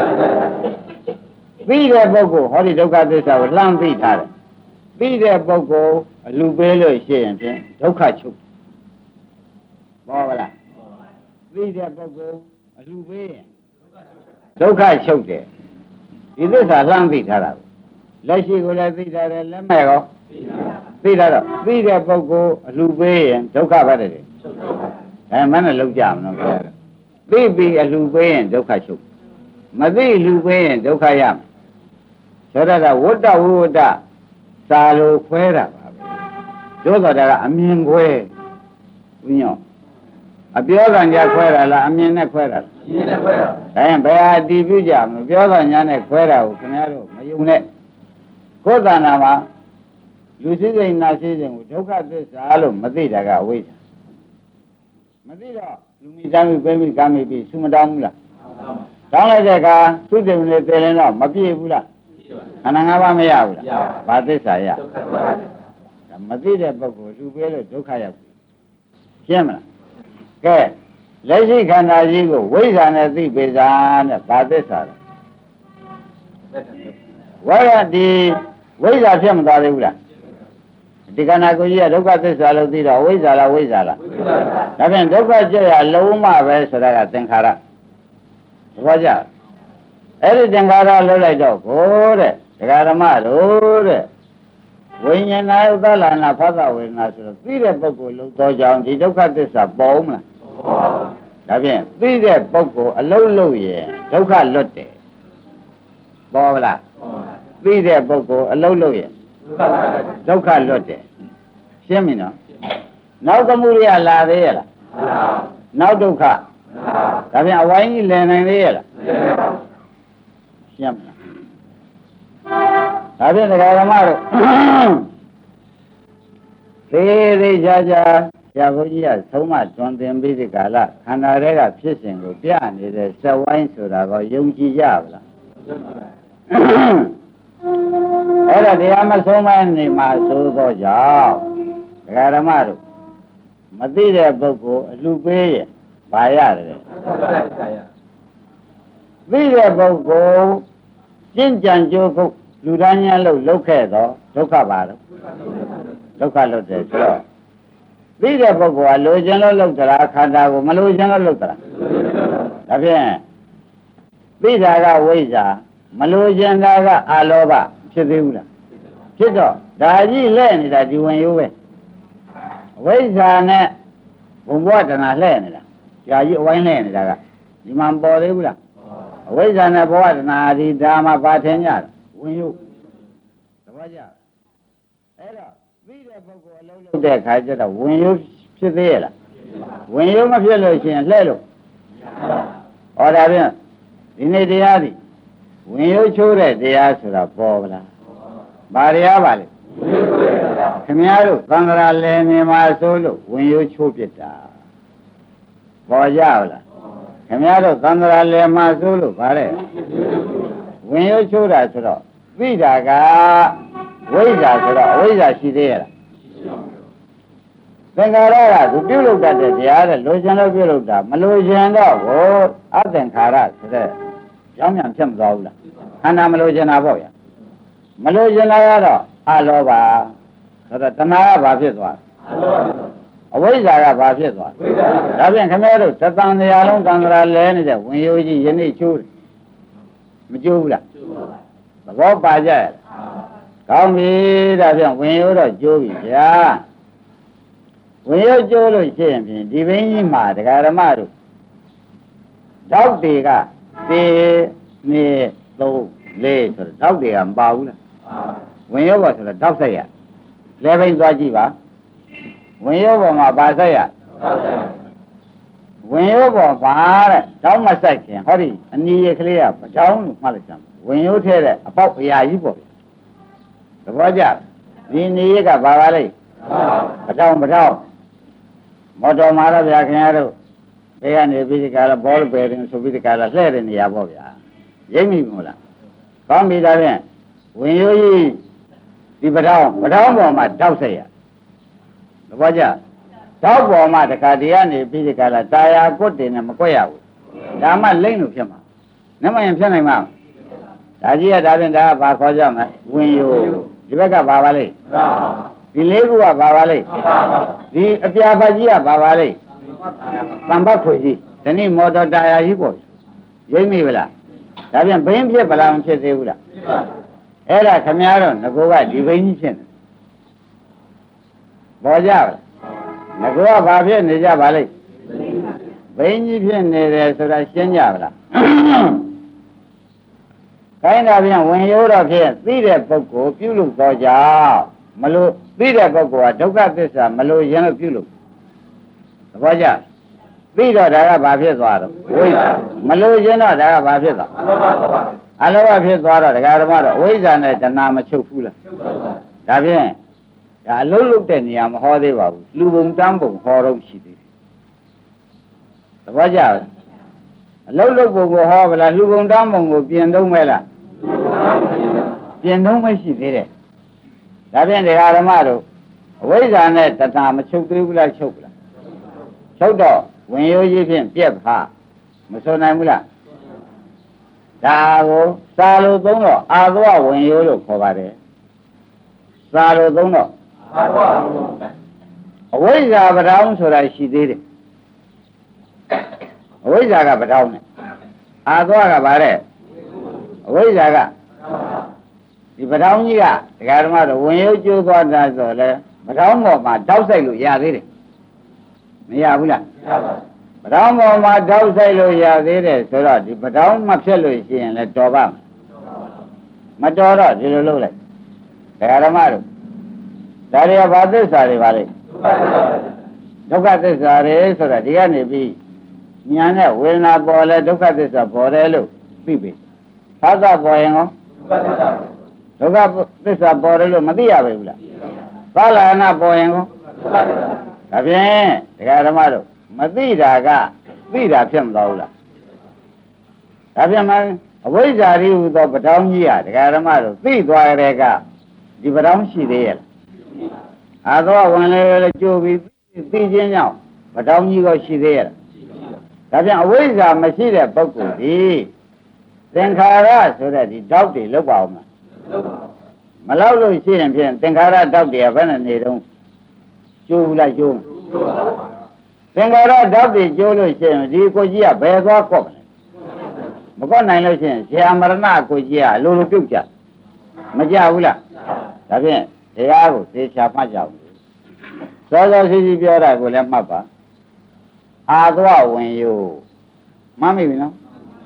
သိတဲ့ပုဂ္ဂိုလ်ဟောဒီဒုက္ခသစ္စာကိုလှမ်းသိထားတယ်သိတဲ့ပုဂ္ဂိုလ်အလူပေးလို့ရှိရင်ဖြင့်ဒုက္ခချုပ်ပေါ်ပါလားသိတဲ့ပုဂ္ဂိုလ်အလူပေးရင်ဒုက္ခချုပ်တယ်ဒီသစ္စာလှမ်းသိထားတာလက်ရှိကိုလည်းသိထားတယ်လက်မဲ့ကောသိတာတော့သိတဲ့ပုဂ္ဂိုလ်အလူပေးရင်ဒုက္ခပဲတဲ့မနဲ့လောက်ကြမလို့သိပြီးအလူပေးရင်ဒုက္ခချုပ်မသိလူပေးရင်ဒုက္ခရမယ်ဆိုတော့ဝတ္တဝိဝတ္တစာလိုခွဲတာပါပဲတို့တော့ဒါကအမြင်ခွဲဘုညောအပြောကံကြခွဲတာလားအမြင်နဲ့ခွဲတာလားအမြင်နဲ့ခွဲတာဒါရင်ဘယ်ဟာတည်ပြုကြမလို့ပြောကံညာနဲ့ခွဲတာကိုခင်ဗျားတို့မယုံနဲ့ကိုယ်တဏ္ဍာမှာလူစိစိနာစိစိကိုဒုက္ခသစ္စာလို့မသိတာကအဝိဇ္ဇာမသိတော့လူမိသားစုပြိမိကာမိပြီးသုမတောင်းဘူးလားတောင်းလိုက်တဲ့အခါသူ့တင်နေတယ်လည်းတော့မပြည့်ဘူးလားခန္ဓာ၅ပါးမရဘူးလားဘာသစ္စာရမသိတဲ့ပုဂ္ဂိုလ်လူပဲလို့ဒုက္ခရောက်ပြီရှင်းမလားကဲလက်ရှိခန္ဓာကြီးကိုဝိဇ္ဇာနဲ့သိပေစားနဲ့ဘာသစ္စာလဲဝရတိဝိဇ္ဇာဖြစ်မသွားသေးဘူးလားဒီခန္ဓာကိုယ်ကြီးကဒုက္ခသစ္စာလို့သိတော့ဝိဇ္ဇာလားဝိဇ္ဇာလားဒါဖြင့်ဒုက္ခကြရလုံးမပဲဆိုတာကသင်္ခါရသဘောကျအဲ့ဒီသင်္ခါရလွတ်လိုက်တော့ကိုတဲ့ဒကာဓမ္မတို့တဲ့ဝိညာဏဥဒ္ဒလနာဖသဝေဒနာဆိုတော့သိတဲ့ပုဂ္ဂိုလ်လုံးသောကြောင့်ဒီဒုက္ခသစ္စာပေါ်မလားဒါဖြင့်သိတဲ့ပုဂ္ဂိုလ်အလုံးလုံးရဲ့ဒုက္ခလွတ်တယ်ပေါ်လားသိတဲ့ပုဂ္ဂိုလ်အလုံးလုံးရဲ့ဒုက္ခလွတ်တယ်ရှင်းပြီနော်နောက်သမုဒိယလာသေးရဲ့လားနောက်ဒုက္ခဒါဖြင့်အဝိုင်းကြီးလည်နိုင်သေးရဲ့လားရှင်းမလားဒါဖြင့်ဒကာဓမ္မတို့သေးသေးချာချာဆရာဘုန်းကြီးကသုံးမတွင်သင်ပြီးဒီကာလခန္ဓာတွေကဖြစ်စဉ်ကိုပြနေတဲ့စက်ဝိုင်းဆိုတာကိုယုံကြည်ကြပါလားအဲ့ဒါတရားမဆုံးမနေမှာသို့သောကြောင့်ဒကာဓမ္မတို့မသိတဲ့ပုဂ္ဂိုလ်အလှပေးရဲ့ဘာရတယ်သိတဲ့ပုဂ္ဂိုလ်ကျင့်ကြံကြိုးကုတ်လူသားများလို့လုပ်ခဲ့တော့ဒုက္ခပါတော့ဒုက္ခလွတ်တယ်ဆိုတော့သိတဲ့ပုဂ္ဂိုလ်ကလိုချင်လို့လုပ်သလားခန္ဓာကိုမလိုချင်လို့လုပ်သလားဒါဖြင့်သိတာကဝိဇ္ဇာမလိုချင်တာကအာလောဘဖြစ်သေးဘူးလားဖြစ်တော့ဒါကြီးလဲနေတာဒီဝင်ရိုးပဲဝိဇ္ဇာနဲ့ဘုံဘဝတဏှာလဲနေတာကြာကြီးအဝိုင်းလဲနေတာကဒီမှာပေါ်သေးဘူးလားအဝိဇ္ဇာနဲ့ဘဝတဏှာဒီဒါမှပါထင်ကြတယ်ဝင်ရိုးသဘောကျအဲ့တော့သိတဲ့ပုဂ္ဂိုလ်အလုံးလုံးတဲ့ခါကျတော့ဝင်ရိုးဖြစ်သေးရဲ့လားဝင်ရိုးမဖြစ်လို့ရှိရင်လှဲ့လို့ဟောဒါဖြင့်ဒီနေ့တရားသည်ဝင်ရိုးချိုးတဲ့တရားဆိုတာပေါ်ပါလားဘာတရားပါလဲခင်ဗျားတို့သံဃာလယ်နေမှာဆိုလို့ဝင်ရိုးချိုးပြစ်တာပေါ်ကြလားခင်ဗျားတို့သံဃာလယ်မှာဆိုလို့ဗါတဲ့ဝင်ရိုးချိုးတာဆိုတော့သိတာကဝိဇ္ဇာဆိုတော့အဝိဇ္ဇာရှိသေးရဲ့လားသင်္ခါရကသူပြုလုပ်တတ်တဲ့တရားတဲ့လိုချင်လို့ပြုလုပ်တာမလိုချင်တော့ဘူးအသင်္ခါရဆိုတဲ့ကြောင်းမြန်ဖြစ်မသွားဘူးလားခန္ဓာမလိုချင်တာပေါ့ဗျာမလိုချင်တာကတော့အလောဘဆိုတော့တဏှာကဘာဖြစ်သွားအဝိဇ္ဇာကဘာဖြစ်သွားဒါဖြင့်ခင်ဗျားတို့တသံတရားလုံးသံဃာလဲနေတဲ့ဝင်ရိုးကြီးယနေ့ချိုးတယ်မကျိုးဘူးလားသဘောပါကြရဲ့ကောင်းပြီဒါဖြင့်ဝင်ရိုးတော့ကျိုးပြီဗျာဝင်ရိုးကျိုးလို့ရှိရင်ဖြင့်ဒီဘင်းကြီးမှာတရားဓမ္မတို့တောက်တွေကတေနေ3 4ဆိုတော့တောက်တွေကမပါဘူးလားဝင်ရိုးပါဆိုတော့တောက်ဆက်ရလဲဘင်းသွားကြည့်ပါဝင်ရိုးပေါ်မှာပါဆက်ရဝင်ရိုးပေါ်ပါတဲ့တောင်းမဆက်ခင်ဟောဒီအနီးရကလေးကပတောင်းလို့မှတ်လိုက်စမ်းဝင်ရိုးထဲတဲ့အပေါက်အရာကြီးပေါ့သဘောကျဒီနေရကပါပါလိမ့်ပတောင်းမော်တော်မှာတော့ဗျာခင်ဗျားတို့ဘေးကနေပြီးဒီကလာဘောလုံးပဲတင်ဆိုပြီးဒီကလာလှည့်တဲ့နေရာပေါ့ဗျာရိပ်မိမို့လားကောင်းပြီဒါဖြင့်ဝင်ရိုးကြီးဒီပတောင်းပေါ်မှာတောက်ဆက်ရသဘောကျတောက်ပေါ်မှာတခါတည်းကနေပြီးဒီကလာတာယာကွတ်တင်နဲ့မကွက်ရဘူးဒါမှလိမ့်လို့ဖြစ်မှာနမရင်ဖြစ်နိုင်မှာဒါကြီးကဒါဖြင့်ဒါကဘာခေါ်ကြမလဲဝင်ရိုးဒီဘက်ကဘာပါလိမ့်ဒီလေးခုကဘာပါလိမ့်ဒီအပြာဖတ်ကြီးကဘာပါလိမ့်သံဘတ်ခွေကြီးဒီနေ့မော်တော်တာယာကြီးပေါ့ရိပ်မိဗလားဒါပြန်ဘင်းဖြစ်ဗလားမဖြစ်သေးဘူးလားအဲ့ဒါခမည်းတော်ငကိုကဒီဘင်းကြီးဖြစ်နေပေါ်ကြပါငကိုကဘာဖြစ်နေကြပါလိမ့်ဘင်းကြီးဖြစ်နေတယ်ဆိုတာရှင်းကြပါလားခိုင်းတာပြန်ဝင်ရိုးတော့ဖြင့်သိတဲ့ပုဂ္ဂိုလ်ပြုလုပ်တော့ကြောင့်မလို့သိတဲ့ပုဂ္ဂိုလ်ကဒုက္ခသစ္စာမလို့ရင်လို့ပြုလုပ်သဘောကျသိတော့ဒါကဘာဖြစ်သွားတော့ဝိဇ္ဇာမလို့ရင်တော့ဒါကဘာဖြစ်သွားအလောဘဖြစ်သွားတော့ဒကာဓမ္မတော့ဝိဇ္ဇာနဲ့တဏှာမချုပ်ဘူးလားဒါဖြင့်ဒါအလုံးလုံးတဲ့နေရာမဟောသေးပါဘူးလူပုံတန်းပုံဟောတော့ရှိသေးတယ်သဘောကျအလုံးလုံးပုံကိုဟောဗလားလူပုံတန်းပုံကိုပြင်သုံးမဲလားပြင်သုံးမရှိသေးတယ်ဒါဖြင့်ဒကာဓမ္မတို့အဝိဇ္ဇာနဲ့တဏှာမချုပ်သေးဘူးလားချုပ်လားချုပ်တော့ဝင်ရိုးကြီးဖြင့်ပြက်ဖာမစွန်နိုင်ဘူးလားဒါကိုစာလိုသုံးတော့အာသောဝင်ရိုးလို့ခေါ်ပါတယ်စာလိုသုံးတော့အဝိဇ္ဇာပထောင်းဆိုတာရှိသေးတယ်အဝိဇ္ဇာကပထောင်းနဲ့အာသောကဗါတဲ့အဝိဇ္ဇာကဒီပထောင်းကြီးကဒကာဓမ္မတို့ဝင်ရိုးကျိုးသွားတာဆိုလဲပထောင်းပေါ်မှာတောက်ဆိုင်လို့ရသေးတယ်မရဘူးလားပထောင်းပေါ်မှာတောက်ဆိုင်လို့ရသေးတယ်ဆိုတော့ဒီပထောင်းမဖြစ်လို့ရှိရင်လည်းတော်ပါမတော်တော့ဒီလိုလုပ်လိုက်ဒကာဓမ္မတို့ဒါတွေကဘာသစ္စာတွေပါလဲဒုက္ခသစ္စာတွေဆိုတာဒီကနေပြီးညာနဲ့ဝေဒနာပေါ်လဲဒုက္ခသစ္စာပေါ်တယ်လို့သိပြီသာသပေါ်ရင်ရောဒုက္ခသစ္စာပေါ်တယ်လို့မသိရပါဘူးလားသာလနာပေါ်ရင်ရောဒါဖြင့်ဒကာဓမ္မတို့မသိတာကသိတာဖြစ်မသွားဘူးလားဒါဖြင့်မအဝိဇ္ဇာရိဟူသောပထောင်းကြီးကဒကာဓမ္မတို့သိသွားကြတဲ့ကဒီပထောင်းရှိသေးရဲ့အာသောဝင်လေကြိုးပြီးသိခြင်းကြောင့်ပထောင်းကြီးကရှိသေးရဲ့ဒါဖြင့်အဝိဇ္ဇာမရှိတဲ့ပုဂ္ဂိုလ်ဒီသင်္ခါရဆိုတဲ့ဒီတောက်တွေလောက်ပါအောင်မလောက်လို့ရှိရင်ဖြင့်သင်္ခါရတောက်တွေကဘယ်နဲ့နေတော့ကျိုးလိုက်ကျိုးသင်္ခါရတောက်တွေကျိုးလို့ရှိရင်ဒီကိုကြီးကဘယ်သွားကော့မလဲမကော့နိုင်လို့ရှိရင်ဇာမရဏကိုကြီးကအလိုလိုပြုတ်ကြမကြဘူးလားဒါဖြင့်တရားကိုသေချာမှတ်ကြအောင်စောစောစီစီပြောတာကိုလည်းမှတ်ပါအာသောဝင်ယိုမှတ်မိပြီနော်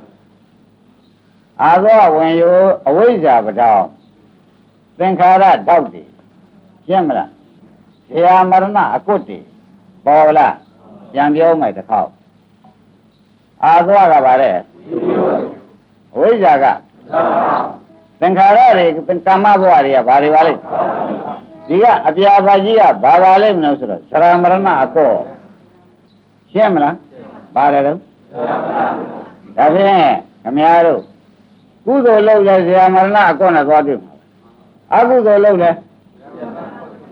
အာသောဝင်ယိုအဝိဇ္ဇာပထောင်းသင်္ခါရတောက်တယ်ရှင်းမလားဇာမရဏအကုတ်တယ်ပေါ်လားပြန်ပြောမယ်တစ်ခေါက်အာသောကပါတဲ့အဝိဇ္ဇာကသင်္ခါရတွေကာမဘဝတွေကဘာတွေပါလဲဒီကအပြာပါကြီးကဘာပါလဲမလို့ဆိုတော့သရမရဏအကောရှင်းမလားပါတယ်တော့ဒါဖြင့်ခမည်းတော်ကုသိုလ်လုပ်လဲဇာမရဏအကောနဲ့သွားတွေ့မှာအကုသိုလ်လုပ်လဲ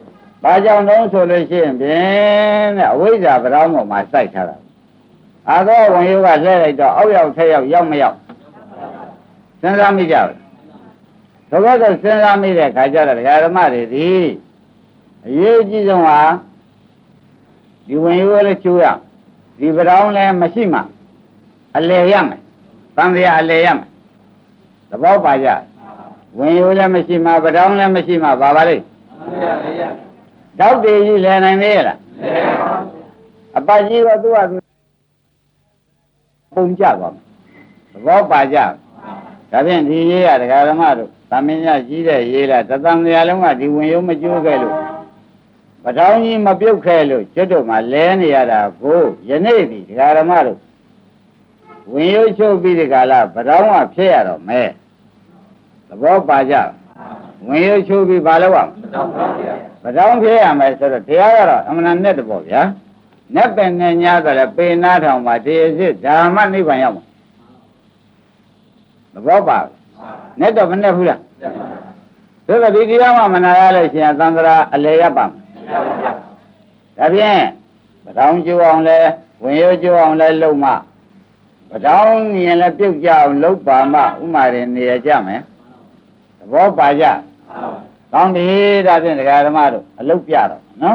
ဘာကြောင့်တော့ဆိုလို့ရှိရင်ဖြင့်တဲ့အဝိဇ္ဇာဗရောင်းပေါ်မှာစိုက်ထားတာအာသောဝင်ရုပ်ကလှည့်လိုက်တော့အောက်ရောက်ထက်ရောက်ရောက်မရောက်စဉ်းစားမိကြဘူးတကယ်တော့စဉ်းစားမိတဲ့ခါကျတော့ဒကာဓမ္မတွေဒီအရေးကြီးဆုံးဟာဒီဝင်ရုပ်လည်းချိုးရဒီဗရောင်းလည်းမရှိမှအလေရမယ်တန်တရားအလေရမယ်သဘောပါကြဝင်ရုပ်လည်းမရှိမှဗရောင်းလည်းမရှိမှဘာပါလိမ့်တောက်တည်ကြီးလည်းနိုင်သေးရလားအပတ်ကြီးကသူ့ဟာသူပုံကြပါမယ်သဘောပါကြဒါဖြင့်ဒီရေးရဒကာဓမ္မတို့သမင်းရကြီးတဲ့ရေးလားတသံတရားလုံးကဒီဝင်ရုံမကျိုးခဲ့လို့ပထောင်ကြီးမပြုတ်ခဲ့လို့ကျွတ်တို့မှလဲနေရတာကိုယနေ့ဒီဒကာဓမ္မတို့ဝင်ရုံချုပ်ပြီးဒီကလာပထောင်ကဖြစ်ရတော့မဲသဘောပါကြဝင်ရုံချုပ်ပြီးဘာလို့ရပထောင်ဖြစ်ရမယ်ဆိုတော့တရားကတော့အမှန်နဲ့တပေါ့ဗျာနက်ပင်နဲ့ညာဆိုလည်းပေနာထောင်မှာတရားစစ်ဓမ္မနိဗ္ဗာန်ရောက်မှာသဘောပါနဲ့တော့မနဲ့ဘူးလားဆိုတော့ဒီတရားမှမနာရလို့ရှိရင်သံဃာအလေရပါမယ်ဒါဖြင့်ပထောင်ကျိုးအောင်လဲဝင်ရုံကျိုးအောင်လဲလုံမှပထောင်မြင်လဲပြုတ်ကြအောင်လုပ်ပါမှဥမာရင်နေရကြမယ်သဘောပါကြကောင်းပြီဒါဖြင့်ဒကာဓမ္မတို့အလုပ်ပြတော့နော်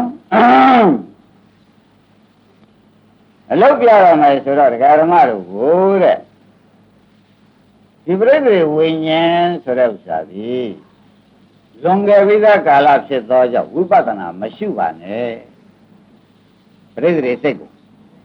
အလုပ်ပြတော့မယ်ဆိုတော့ဒကာဓမ္မတို့ကိုတဲ့ဒီပြိတ္တိဝိညာဉ်ဆိုတဲ့ဥစ္စာဒီလွန်ခဲ့ပြီးသားကာလဖြစ်သောကြောင့်ဝိပဿနာမရှိပါနဲ့ပြိတ္တိစိတ်ကို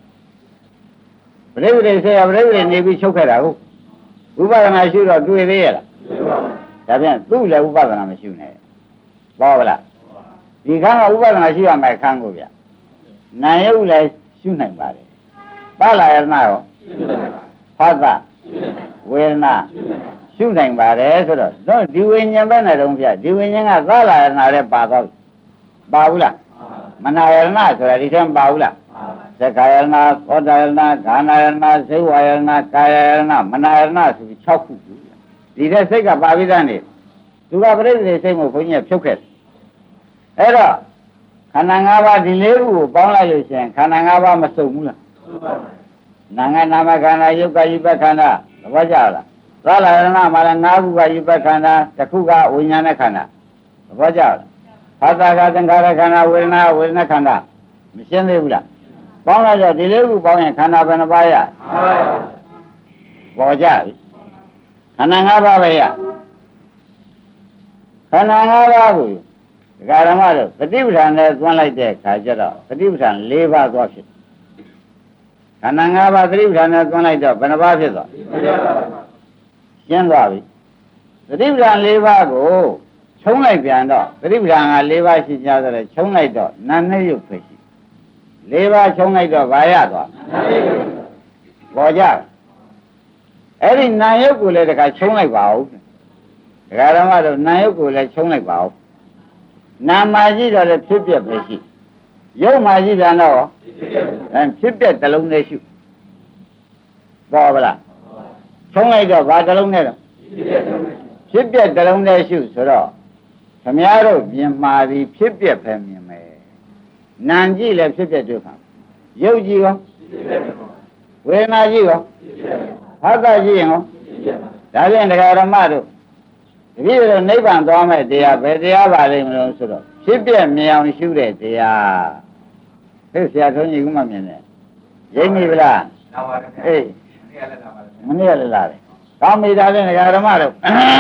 ပြိတ္တိစိတ်ကပြိတ္တိနေပြီးချုပ်ခဲ့တာကိုဝိပဿနာရှိတော့တွေ့သေးရလားဒါဖြင့်သူ့လည်းဝိပဿနာမရှိနဲ့ဘောဗလားဒီခန်းကဥပဒနာရှိရမယ်ခန်းကိုဗျနာယုတ်လည်းရှုနိုင်ပါတယ်ပါဠိယနာရောဖတ်တာဝေဒနာရှုနိုင်ပါတယ်ဆိုတော့ဒီဝိညာဉ်ပဲနဲ့တော့ဗျဒီဝိညာဉ်ကသာလယနာနဲ့ပါတော့ပါဘူးလားမနာယနာဆိုတာဒီထဲမှာပါဘူးလားသက္ကာယနာသောတာယနာဂာနာယနာဇေဝယနာကာယယနာမနာယနာဆိုပြီး6ခုဒီထဲစိတ်ကပါပြီးသားနေသူကပြိတ္တိစိတ်ကိုဘုန်းကြီးဖြုတ်ခဲ့အဲ့တော့ခန္ဓာ၅ပါးဒီ၄ခုကိုပေါင်းလိုက်လို့ရှိရင်ခန္ဓာ၅ပါးမစုံဘူးလားနာငါနာမခန္ဓာယုတ်ကယုပ္ပခန္ဓာသဘောကျလားသာလရဏမှာလည်း၅ခုကယုပ္ပခန္ဓာတစ်ခုကဝိညာဏခန္ဓာသဘောကျလားဖသကသင်္ခါရခန္ဓာဝေဒနာဝေဒနာခန္ဓာမရှင်းသေးဘူးလားပေါင်းလိုက်တော့ဒီ၄ခုပေါင်းရင်ခန္ဓာဘယ်နှပါးရပေါ်ကြပြီခန္ဓာ၅ပါးပဲရခန္ဓာ၅ပါးကိုဒကာဓမ္မတို့ပฏิပဋ္ဌာန်နဲ့သွန်းလိုက်တဲ့အခါကျတော့ပฏิပဋ္ဌာန်၄ပါးသွားဖြစ်ခန္ဓာ၅ပါးပฏิပဋ္ဌာန်နဲ့သွန်းလိုက်တော့ဘယ်နှပါးဖြစ်သွားရှင်းသွားပြီပฏิပဋ္ဌာန်၄ပါးကိုခြုံလိုက်ပြန်တော့ပฏิပဋ္ဌာန်က၄ပါးရှိကြဆိုတော့ခြုံလိုက်တော့နာနဲ့ရုပ်ဖြစ်ရှိ၄ပါးခြုံလိုက်တော့ဘာရသွားပေါ်ကြအဲ့ဒီနာယုတ်ကိုလည်းတခါခြုံလိုက်ပါဦးဒကာဓမ္မတို့နာယုတ်ကိုလည်းခြုံလိုက်ပါဦးနာမှာရှိတော့လည်းဖြစ်ပြပဲရှိရုပ်မှာရှိပြန်တော့ဖြစ်ပြတစ်လုံးနဲ့ရှိပေါ်ဗလားခြုံလိုက်တော့ဘာတစ်လုံးနဲ့တော့ဖြစ်ပြတစ်လုံးနဲ့ရှိဆိုတော့ခမည်းတော်ပြင်မာပြီးဖြစ်ပြပဲမြင်မယ်နာကြည့်လည်းဖြစ်ပြတွေ့ပါရုပ်ကြည့်ရောဝေဒနာကြည့်ရောဟောတာကြည့်ရင်ရောဒါဖြင့်ဒကာဓမ္မတို့တပည့်တော်နိဗ္ဗာန်သွားမဲ့တရားဘယ်တရားပါလိမ့်မလို့ဆိုတော့ဖြစ်ပြမြင်အောင်ရှုတဲ့တရားဟဲ့ဆရာဆုံးကြီးကမှမြင်တယ်ရိပ်မိဗလားလာပါတယ်အေးမနေ့ကလည်းလာတယ်ကောင်းပြီဒါဖြင့်ဒကာဓမ္မတို့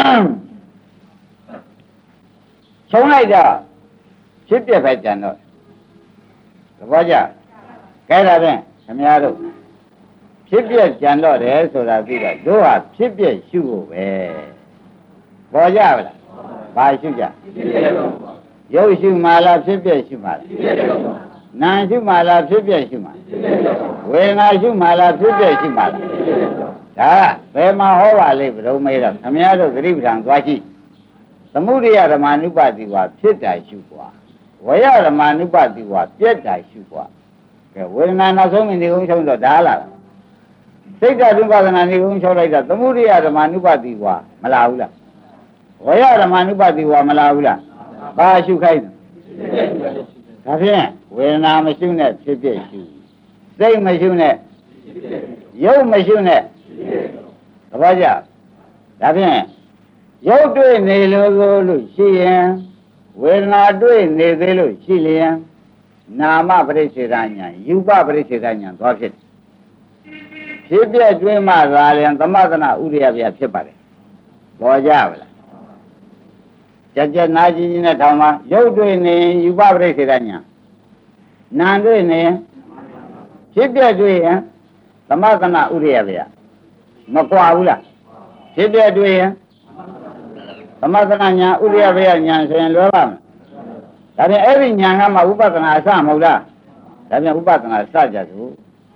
ခြုံလိုက်တော့ဖြစ်ပြပဲကြံတော့သဘောကျကဲဒါဖြင့်ခင်ဗျားတို့ဖြစ်ပြကြံတော့တယ်ဆိုတာသိတော့တို့ဟာဖြစ်ပြရှုဖို့ပဲပေါ်ကြပါလားဘာရှုကြရုပ်ရှုမှလားဖြစ်ပြရှုမှလားနာရှုမှလားဖြစ်ပြရှုမှဝေဒနာရှုမှလားဖြစ်ပြရှုမှလားဒါဘယ်မှာဟောပါလိမ့်ဘုံမေးတော့ခမည်းတော်သတိပဋ္ဌာန်သွားကြည့်သမုဒိယဓမ္မ ानु ပတိဝါဖြစ်တာရှုกว่าဝေယဓမ္မ ानु ပတိဝါပြက်တာရှုกว่าကဲဝေဒနာနောက်ဆုံးနေကုန်ချုပ်တော့ဒါလားစိတ်ဓာတ်ဥပဒနာနေကုန်ချုပ်လိုက်တော့သမုဒိယဓမ္မ ानु ပတိဝါမလာဘူးလားဝေယဓမ္မ ानु ပတိဝါမလာဘူးလားဘာရှုခိုင်းဒါဖြင့်ဝေဒနာမရှိနဲ့ဖြစ်ဖြစ်ရှိစိတ်မရှိနဲ့ရုပ်မရှိနဲ့သဘောကျဒါဖြင့်ရုပ်တွေ့နေလို့ရှိရင်ဝေဒနာတွေ့နေသေးလို့ရှိလျင်နာမပရိစ္ဆေဒဉာဏ်ယူပပရိစ္ဆေဒဉာဏ်သွားဖြစ်ဖြစ်ပြကျွင်းမှသာလျင်သမသနာဥရိယပြဖြစ်ပါတယ်ပေါ်ကြပါလားကြနာကြီးကြီးနဲ့ထောင်မှာရုပ်တွေ့နေယူပပရိစ္ဆေဒဉာဏ်နာတွေ့နေဖြစ်ပြတွေ့ရင်သမသနာဥရိယပြမကွာဘူးလားဖြစ်ပြတွေ့ရင်သမသနာညာဥရိယပြညာဆိုရင်လွယ်ပါမလားဒါဖြင့်အဲ့ဒီညာကမှဥပဒနာအစမဟုတ်လားဒါဖြင့်ဥပဒနာစကြသူ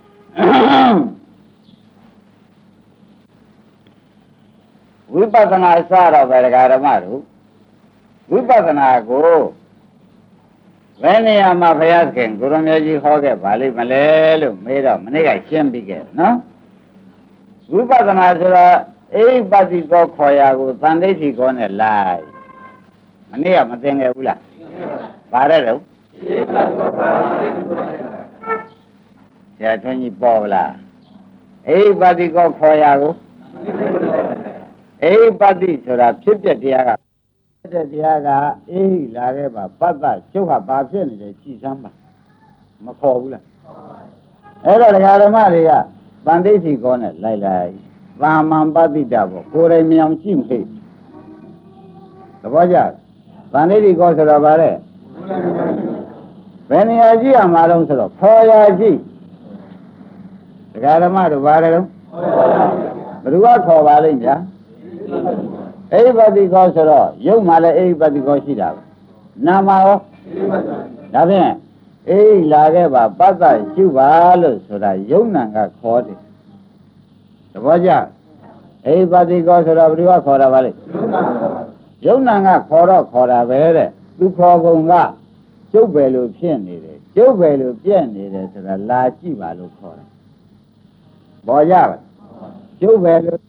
ဝိပဿနာစတော့ဗေဒဂရမတို့ဝိပဿနာကိုဘယ်နေရာမှာဘုရားသခင်ကိုရမေကြီးဟောခဲ့ပါလိမ့်မလဲလို့မေးတော့မနေ့ကရှင်းပြီးခဲ့နော်ဝိပဿနာဆိုတာအိပတိကောခေါ်ရာကိုသံဒိဋ္ဌိကောနဲ့လိုက်မနေ့ကမသိငယ်ဘူးလားပါရဲတော့ဆရာထွန်းကြီးပေါ်လားအိပတိကောခေါ်ရာကိုအိပတိဆိုတာဖြစ်ပြတရားကဖြစ်တဲ့တရားကအေးလာခဲ့ပါပတ္တကျုပ်ဟာဘာဖြစ်နေလဲကြည်စမ်းပါမခေါ်ဘူးလားအဲ့တော့ဒကာဓမ္မတွေကသံဒိဋ္ဌိကောနဲ့လိုက်သာမန်ပတိတဘောကိုယ်တိုင်မြောင်ကြည့်မသိသဘောကျသံဒိဋ္ဌိကောဆိုတော့ဗါတဲ့ဘယ်နေရာကြည့်ရမှာတော့ဆိုတော့ခေါ်ရာကြည့်ဒကာဓမ္မတို့ဗါတယ်တော့ဘယ်သူကခေါ်ပါလိမ့်ဗျာအိပတိကောဆိုတော့ရုပ်မှလည်းအိပတိကောရှိတာပဲနာမရောဒါဖြင့်အေးလာခဲ့ပါပတ္တရှုပါလို့ဆိုတာယုံနာကခေါ်တယ်သဘောကျအိပတိကောဆိုတော့ဘယ်သူကခေါ်တာပါလဲယုံနာကခေါ်တော့ခေါ်တာပဲတဲ့သူခေါ်ကုန်ကကျုပ်ပဲလို့ဖြစ်နေတယ်ကျုပ်ပဲလို့ပြက်နေတယ်ဆိုတာလာကြည့်ပါလို့ခေါ်တယ်ပေါ်ကြပါကျုပ်ပဲလို့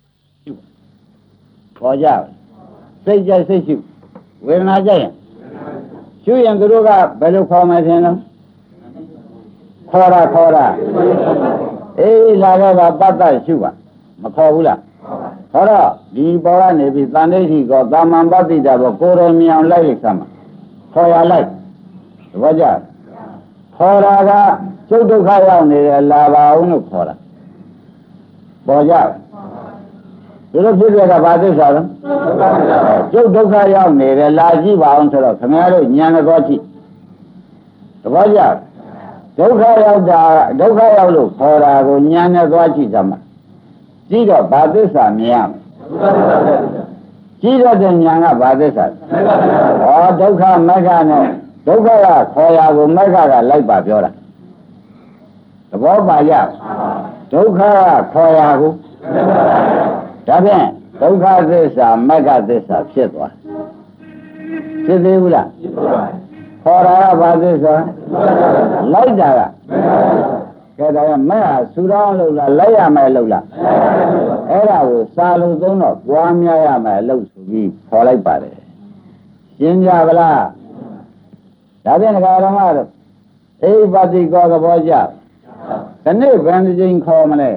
ခေါ်ကြစိတ်ကြိုက်စိတ်ရှုဝေဒနာကြိုက်ရင်ရှုရင်သူတို့ကဘယ်လိုခေါ်မှထင်လဲခေါ်တာအေးလာတော့ပတ္တရှုပါမခေါ်ဘူးလားခေါ်တော့ဒီပေါ်ကနေပြီးသံဒိဋ္ဌိကောသာမန်ပတ္တိတာဘောကိုယ်ရမြောင်လိုက်လိုက်စမ်းပါခေါ်ရလိုက်သဘောကျခေါ်တာကကျုပ်ဒုက္ခရောက်နေတယ်လာပါအောင်လို့ခေါ်တာပေါ်ကြဒီလိုဖြစ်တဲ့ကဘာသစ္စာလဲကျုပ်ဒုက္ခရောက်နေတယ်လာကြည့်ပါအောင်ဆိုတော့ခင်ဗျားတို့ဉာဏ်နဲ့သွားကြည့်သဘောကျဒုက္ခရောက်တာဒုက္ခရောက်လို့ခေါ်တာကိုဉာဏ်နဲ့သွားကြည့်သမှာကြည့်တော့ဘာသစ္စာမြင်ရမလဲကြည့်တော့တဲ့ဉာဏ်ကဘာသစ္စာဩဒုက္ခမက္ခနဲ့ဒုက္ခကခေါ်ရာကိုမက္ခကလိုက်ပါပြောတာသဘောပါရဒုက္ခကခေါ်ရာကိုဒါဖြင့်ဒုက္ခသစ္စာမက္ခသစ္စာဖြစ်သွားဖြစ်သေးဘူးလားခေါ်တာကဘာသစ္စာလိုက်တာကကဲဒါကမဲ့ဟာဆူတောင်းလို့လားလိုက်ရမယ်လို့လားအဲ့ဒါကိုစာလုံးသုံးတော့ပွားများရမယ်လို့ဆိုပြီးခေါ်လိုက်ပါတယ်ရှင်းကြပါလားဒါဖြင့်ဒကာဓမ္မတို့အိပတိကောသဘောကျဒီနေ့ဘယ်နှကြိမ်ခေါ်မလဲ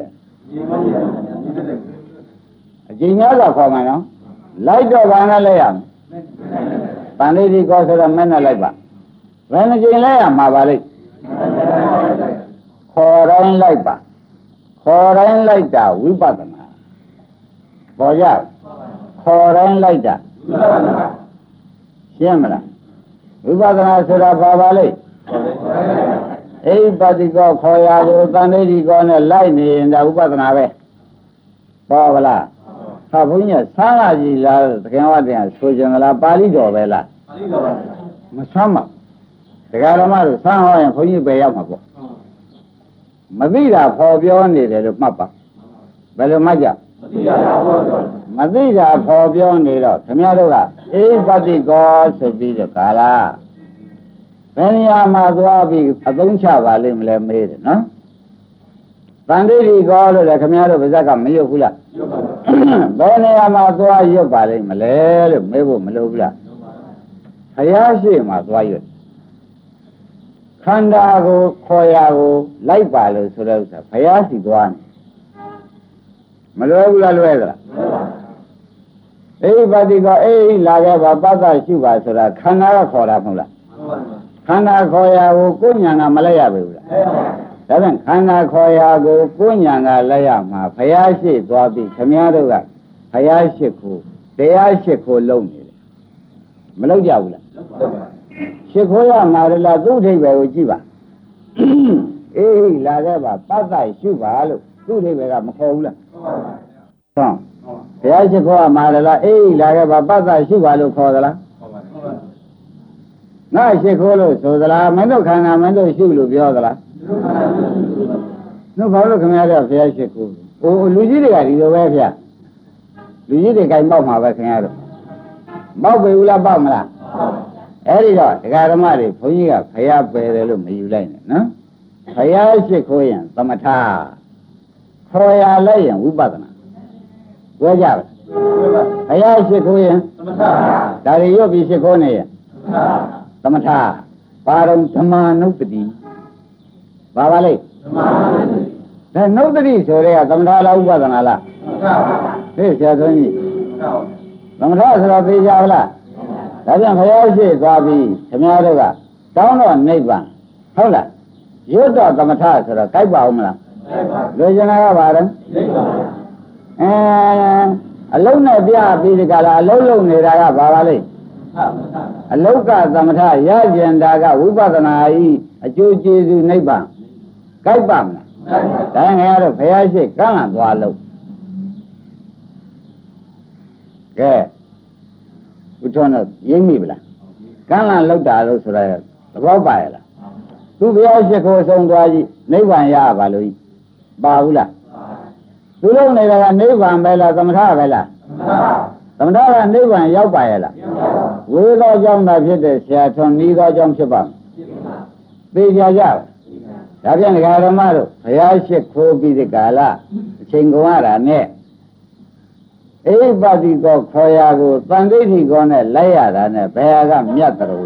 အကျဉ်းများစွာခေါ်မှာနော်လိုက်တော့ဘာနဲ့လဲရမလဲပန္နိတိကောဆိုတော့မဲ့နဲ့လိုက်ပါဘယ်နှကြိမ်လဲရမှာပါလိမ့်ခေါ်တိုင်းလိုက်ပါခေါ်တိုင်းလိုက်တာဝိပဿနာပေါ်ကြခေါ်တိုင်းလိုက်တာရှင်းမလားဝိပဿနာဆိုတာဘာပါလိမ့်အိပတိကောခေါ်ရကိုပန္နိတိကောနဲ့လိုက်နေရင်ဒါဝိပဿနာပဲပေါ်ပါလားဟာဘုန်းကြီးဆန်းလာကြည်လားတကယ်ဝတ္တရားဆိုကြမလားပါဠိတော်ပဲလားပါဠိတော်ပါမဆမ်းပါဒကာဓမ္မတို့ဆန်းဟောရင်ဘုန်းကြီးပဲရောက်မှာပေါ့မသိတာဖော်ပြောနေတယ်လို့မှတ်ပါဘယ်လိုမှတ်ကြမသိတာဖော်ပြောနေတော့ခင်ဗျားတို့ကအေးပတိကောဆိုပြီးတော့ကာလာဘယ်နေရာမှာသွားပြီးအသုံးချပါလိမ့်မလဲမေးတယ်နော်တန်တိတိကောလို့လည်းခင်ဗျားတို့ပါဇက်ကမရွတ်ဘူးလားဘယ်နေရာမှာသွားရွတ်ပါလိမ့်မလဲလို့မေးဖို့မလိုဘူးလားဘုရားရှိမှသွားရွတ်ခန္ဓာကိုခေါ်ရကိုလိုက်ပါလို့ဆိုတဲ့ဥစ္စာဘုရားရှိသွားနေမလွယ်ဘူးလားလွယ်သလားအိပါတိကအေးလာခဲ့ပါပတ္တရှုပါဆိုတာခန္ဓာကခေါ်တာမဟုတ်လားခန္ဓာခေါ်ရကိုကိုညာကမလိုက်ရဘူးလားဒါပြန်ခန္ဓာခေါ်ရကိုကိုညာကလိုက်ရမှာဘုရားရှိသွားပြီခမည်းတော်ကဘုရားရှိခိုးတရားရှိခိုးလုံးနေတယ်မလုပ်ကြဘူးလားရှိခိုးရမှာလားသူ့အိဗယ်ကိုကြည့်ပါအေးလာခဲ့ပါပတ္တရှုပါလို့သူ့အိဗယ်ကမခေါ်ဘူးလားဟုတ်ဘုရားရှိခိုးရမှာလားအေးလာခဲ့ပါပတ္တရှုပါလို့ခေါ်သလားငါရှိခိုးလို့ဆိုသလားမင်းတို့ခန္ဓာမင်းတို့ရှုလို့ပြောသလားနှုတ်ဘာလို့ခင်ဗျားတို့ဘုရားရှိခိုးဟိုလူကြီးတွေကဒီလိုပဲဗျလူကြီးတွေကင်ပေါက်မှာပဲခင်ဗျားတို့ပေါက်ပြီဘူးလားပေါက်မလားအဲ့ဒီတော့ဒကာဓမ္မတွေဘုန်းကြီးကဘုရားပယ်တယ်လို့မယူလိုက်နဲ့နော်ဘုရားရှိခိုးရင်သမထခေါ်ရလိုက်ရင်ဝိပဿနာဝဲကြပါဘုရားရှိခိုးရင်သမထဒါတွေရွတ်ပြီးရှိခိုးနေရင်သမထပါရုံဓမ္မနုပ္ပတိဘာပါလဲဓမ္မနုပ္ပတိဒါနုပ္ပတိဆိုရဲကသမထလားဥပဒနာလားဟေ့ဆရာသွန်းကြီးသမထဆိုတော့သိကြပါလားဒါပြန်ဘုရားရှိသွားပြီခင်ဗျားတို့ကတောင်းတော့နိဗ္ဗာန်ဟုတ်လားရွတ်တော့သမထဆိုတော့ကြိုက်ပါဦးမလားလူကျင်တာကပါတော့နိဗ္ဗာန်အလုံးနဲ့ပြပြီးဒီကလာအလုံးလုံးနေတာကဘာပါလဲအလုကသမထရကျင်တာကဝိပဿနာဤအကျိုးကျေးဇူးနိဗ္ဗာန်ကြိုက်ပါမလားဒါငယ်ရတော့ဘုရားရှိကမ်းလာသွားလို့ကဲဥထုံးတော့ရိပ်မိဗလားကမ်းလာလောက်တာလို့ဆိုရသဘောပါရလားသူဘုရားရှိခိုးဆုံးသွားကြည့်နိဗ္ဗာန်ရပါလို့ပါဘူးလားသူလုံးနေတာကနိဗ္ဗာန်ပဲလားသမထပဲလားသမထကနိဗ္ဗာန်ရောက်ပါရဲ့လားဝေသောကြောင့်သာဖြစ်တဲ့ဆရာထွန်းဤသောကြောင့်ဖြစ်ပါသိကြကြဒါပြန်ဒကာဓမ္မတို့ဘုရားရှိခိုးပြီးဒီကာလအချိန်ကုန်ရတာနဲ့အိပါတိကောခေါ်ရကိုတန်ဋိဋ္ဌိကောနဲ့လိုက်ရတာနဲ့ဘယ်ဟာကမြတ်တော်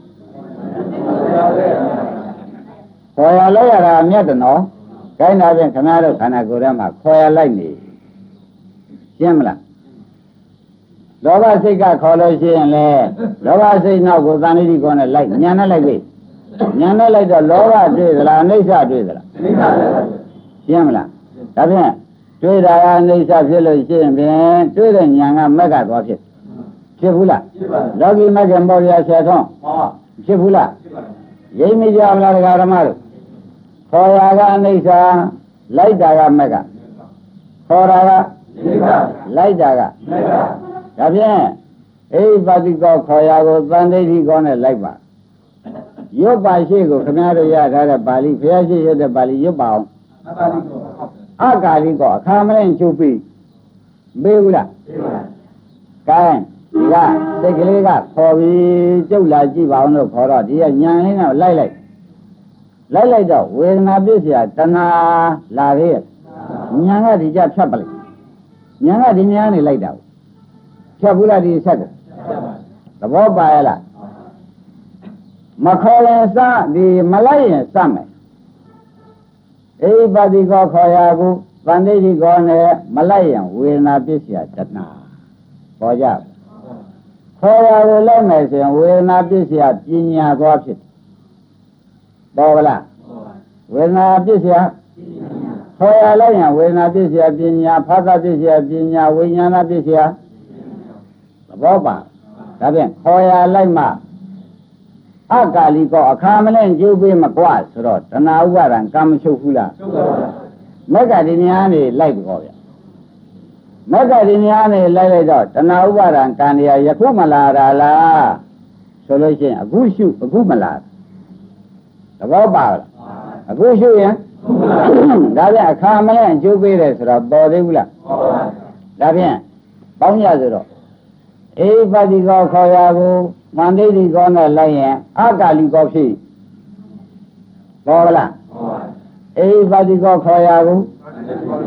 ခေါ်ရလိုက်ရတာမြတ်တယ်နော်ခိုင်းတာဖြင့်ခဏတို့ခန္ဓာကိုယ်ထဲမှာခေါ်ရလိုက်နေရှင်းမလားလောဘစိတ်ကခေါ်လို့ရှိရင်လေလောဘစိတ်နောက်ကိုတန်ဋိဋ္ဌိကောနဲ့လိုက်ညာနဲ့လိုက်ပြီညာနဲ့လိုက်တော့လောဘတွေ့သလားအိဋ္ဌတွေ့သလားအိဋ္ဌရှင်းမလားဒါဖြင့်တွေ့တာကအိဋ္ဌဖြစ်လို့ရှိရင်ဖြင့်တွေ့တဲ့ညာကမက်ကသွားဖြစ်ဘူးလားလောကီမက်ကမောရဆရာထုံးဖြစ်ဘူးလားရိပ်မိကြမလားဒကာဓမ္မတို့ခေါ်ရကအိဋ္ဌလိုက်တာကမက်ကခေါ်တာကလိုက်တာကဒါဖြင့်အိပါတိကောခေါ်ရကိုသံဒိဋ္ဌိကောနဲ့လိုက်ပါရွတ်ပါရှိကိုခင်ဗျားတို့ရထားတဲ့ပါဠိဘုရားရှိရွတ်တဲ့ပါဠိရွတ်ပါအောင်အကာလိကောအခါမင်းချုပ်ပြီးမေးဘူးလားကဲဒီကစိတ်ကလေးကခေါ်ပြီးကျုပ်လာကြည့်ပါအောင်လို့ခေါ်တော့ဒီကညံလေးနဲ့လိုက်တော့ဝေဒနာပြည့်စရာတဏှာလာသေးရဲ့ညံကဒီကြဖြတ်ပလိုက်ညံကဒီညံနေလိုက်တာဖြတ်ဘူးလားဒီဆက်တယ်သဘောပါရဲ့လားမခေါ်ရင်စဒီမလိုက်ရင်စမယ်အိပါတိကောခေါ်ရကူဗန္တိတိကောနဲ့မလိုက်ရင်ဝေဒနာပြည့်စရာတဏှာပေါ်ကြခေါ်ရကိုလိုက်မယ်ဆိုရင်ဝေဒနာပြည့်စရာပညာသွားဖြစ်ပေါ်လားဝေဒနာပြည့်စရာခေါ်ရလိုက်ရင်ဝေဒနာပြည့်စရာပညာဖသပြည့်စရာပညာဝိညာဏပြည့်စရာသဘောပါဒါဖြင့်ခေါ်ရလိုက်မှအကာလိကောအခါမလဲကျိုးပေးမကွာဆိုတော့တဏှာဥပါဒံကာမချုပ်ဘူးလားချုပ်ပါပါမက္ကဒီများနေလိုက်တော့ဗျမက္ကဒီများနေလိုက်တော့တဏှာဥပါဒံကံရယခုမလာတာလားဆိုလို့ရှိရင်အခုရှုအခုမလာသဘောပါလားအခုရှုရင်ဒါပြန်အခါမလဲကျိုးပေးတယ်ဆိုတော့ပေါ်သေးဘူးလားပေါ်ပါဒါပြန်ပေါင်းရဆိုတော့အိပါတိကောခေါ်ရကိုမန္တိတိကောနဲ့လိုက်ရင်အကာလိကောဖြစ်ပေါ်လားအိပါတိကောခေါ်ရကို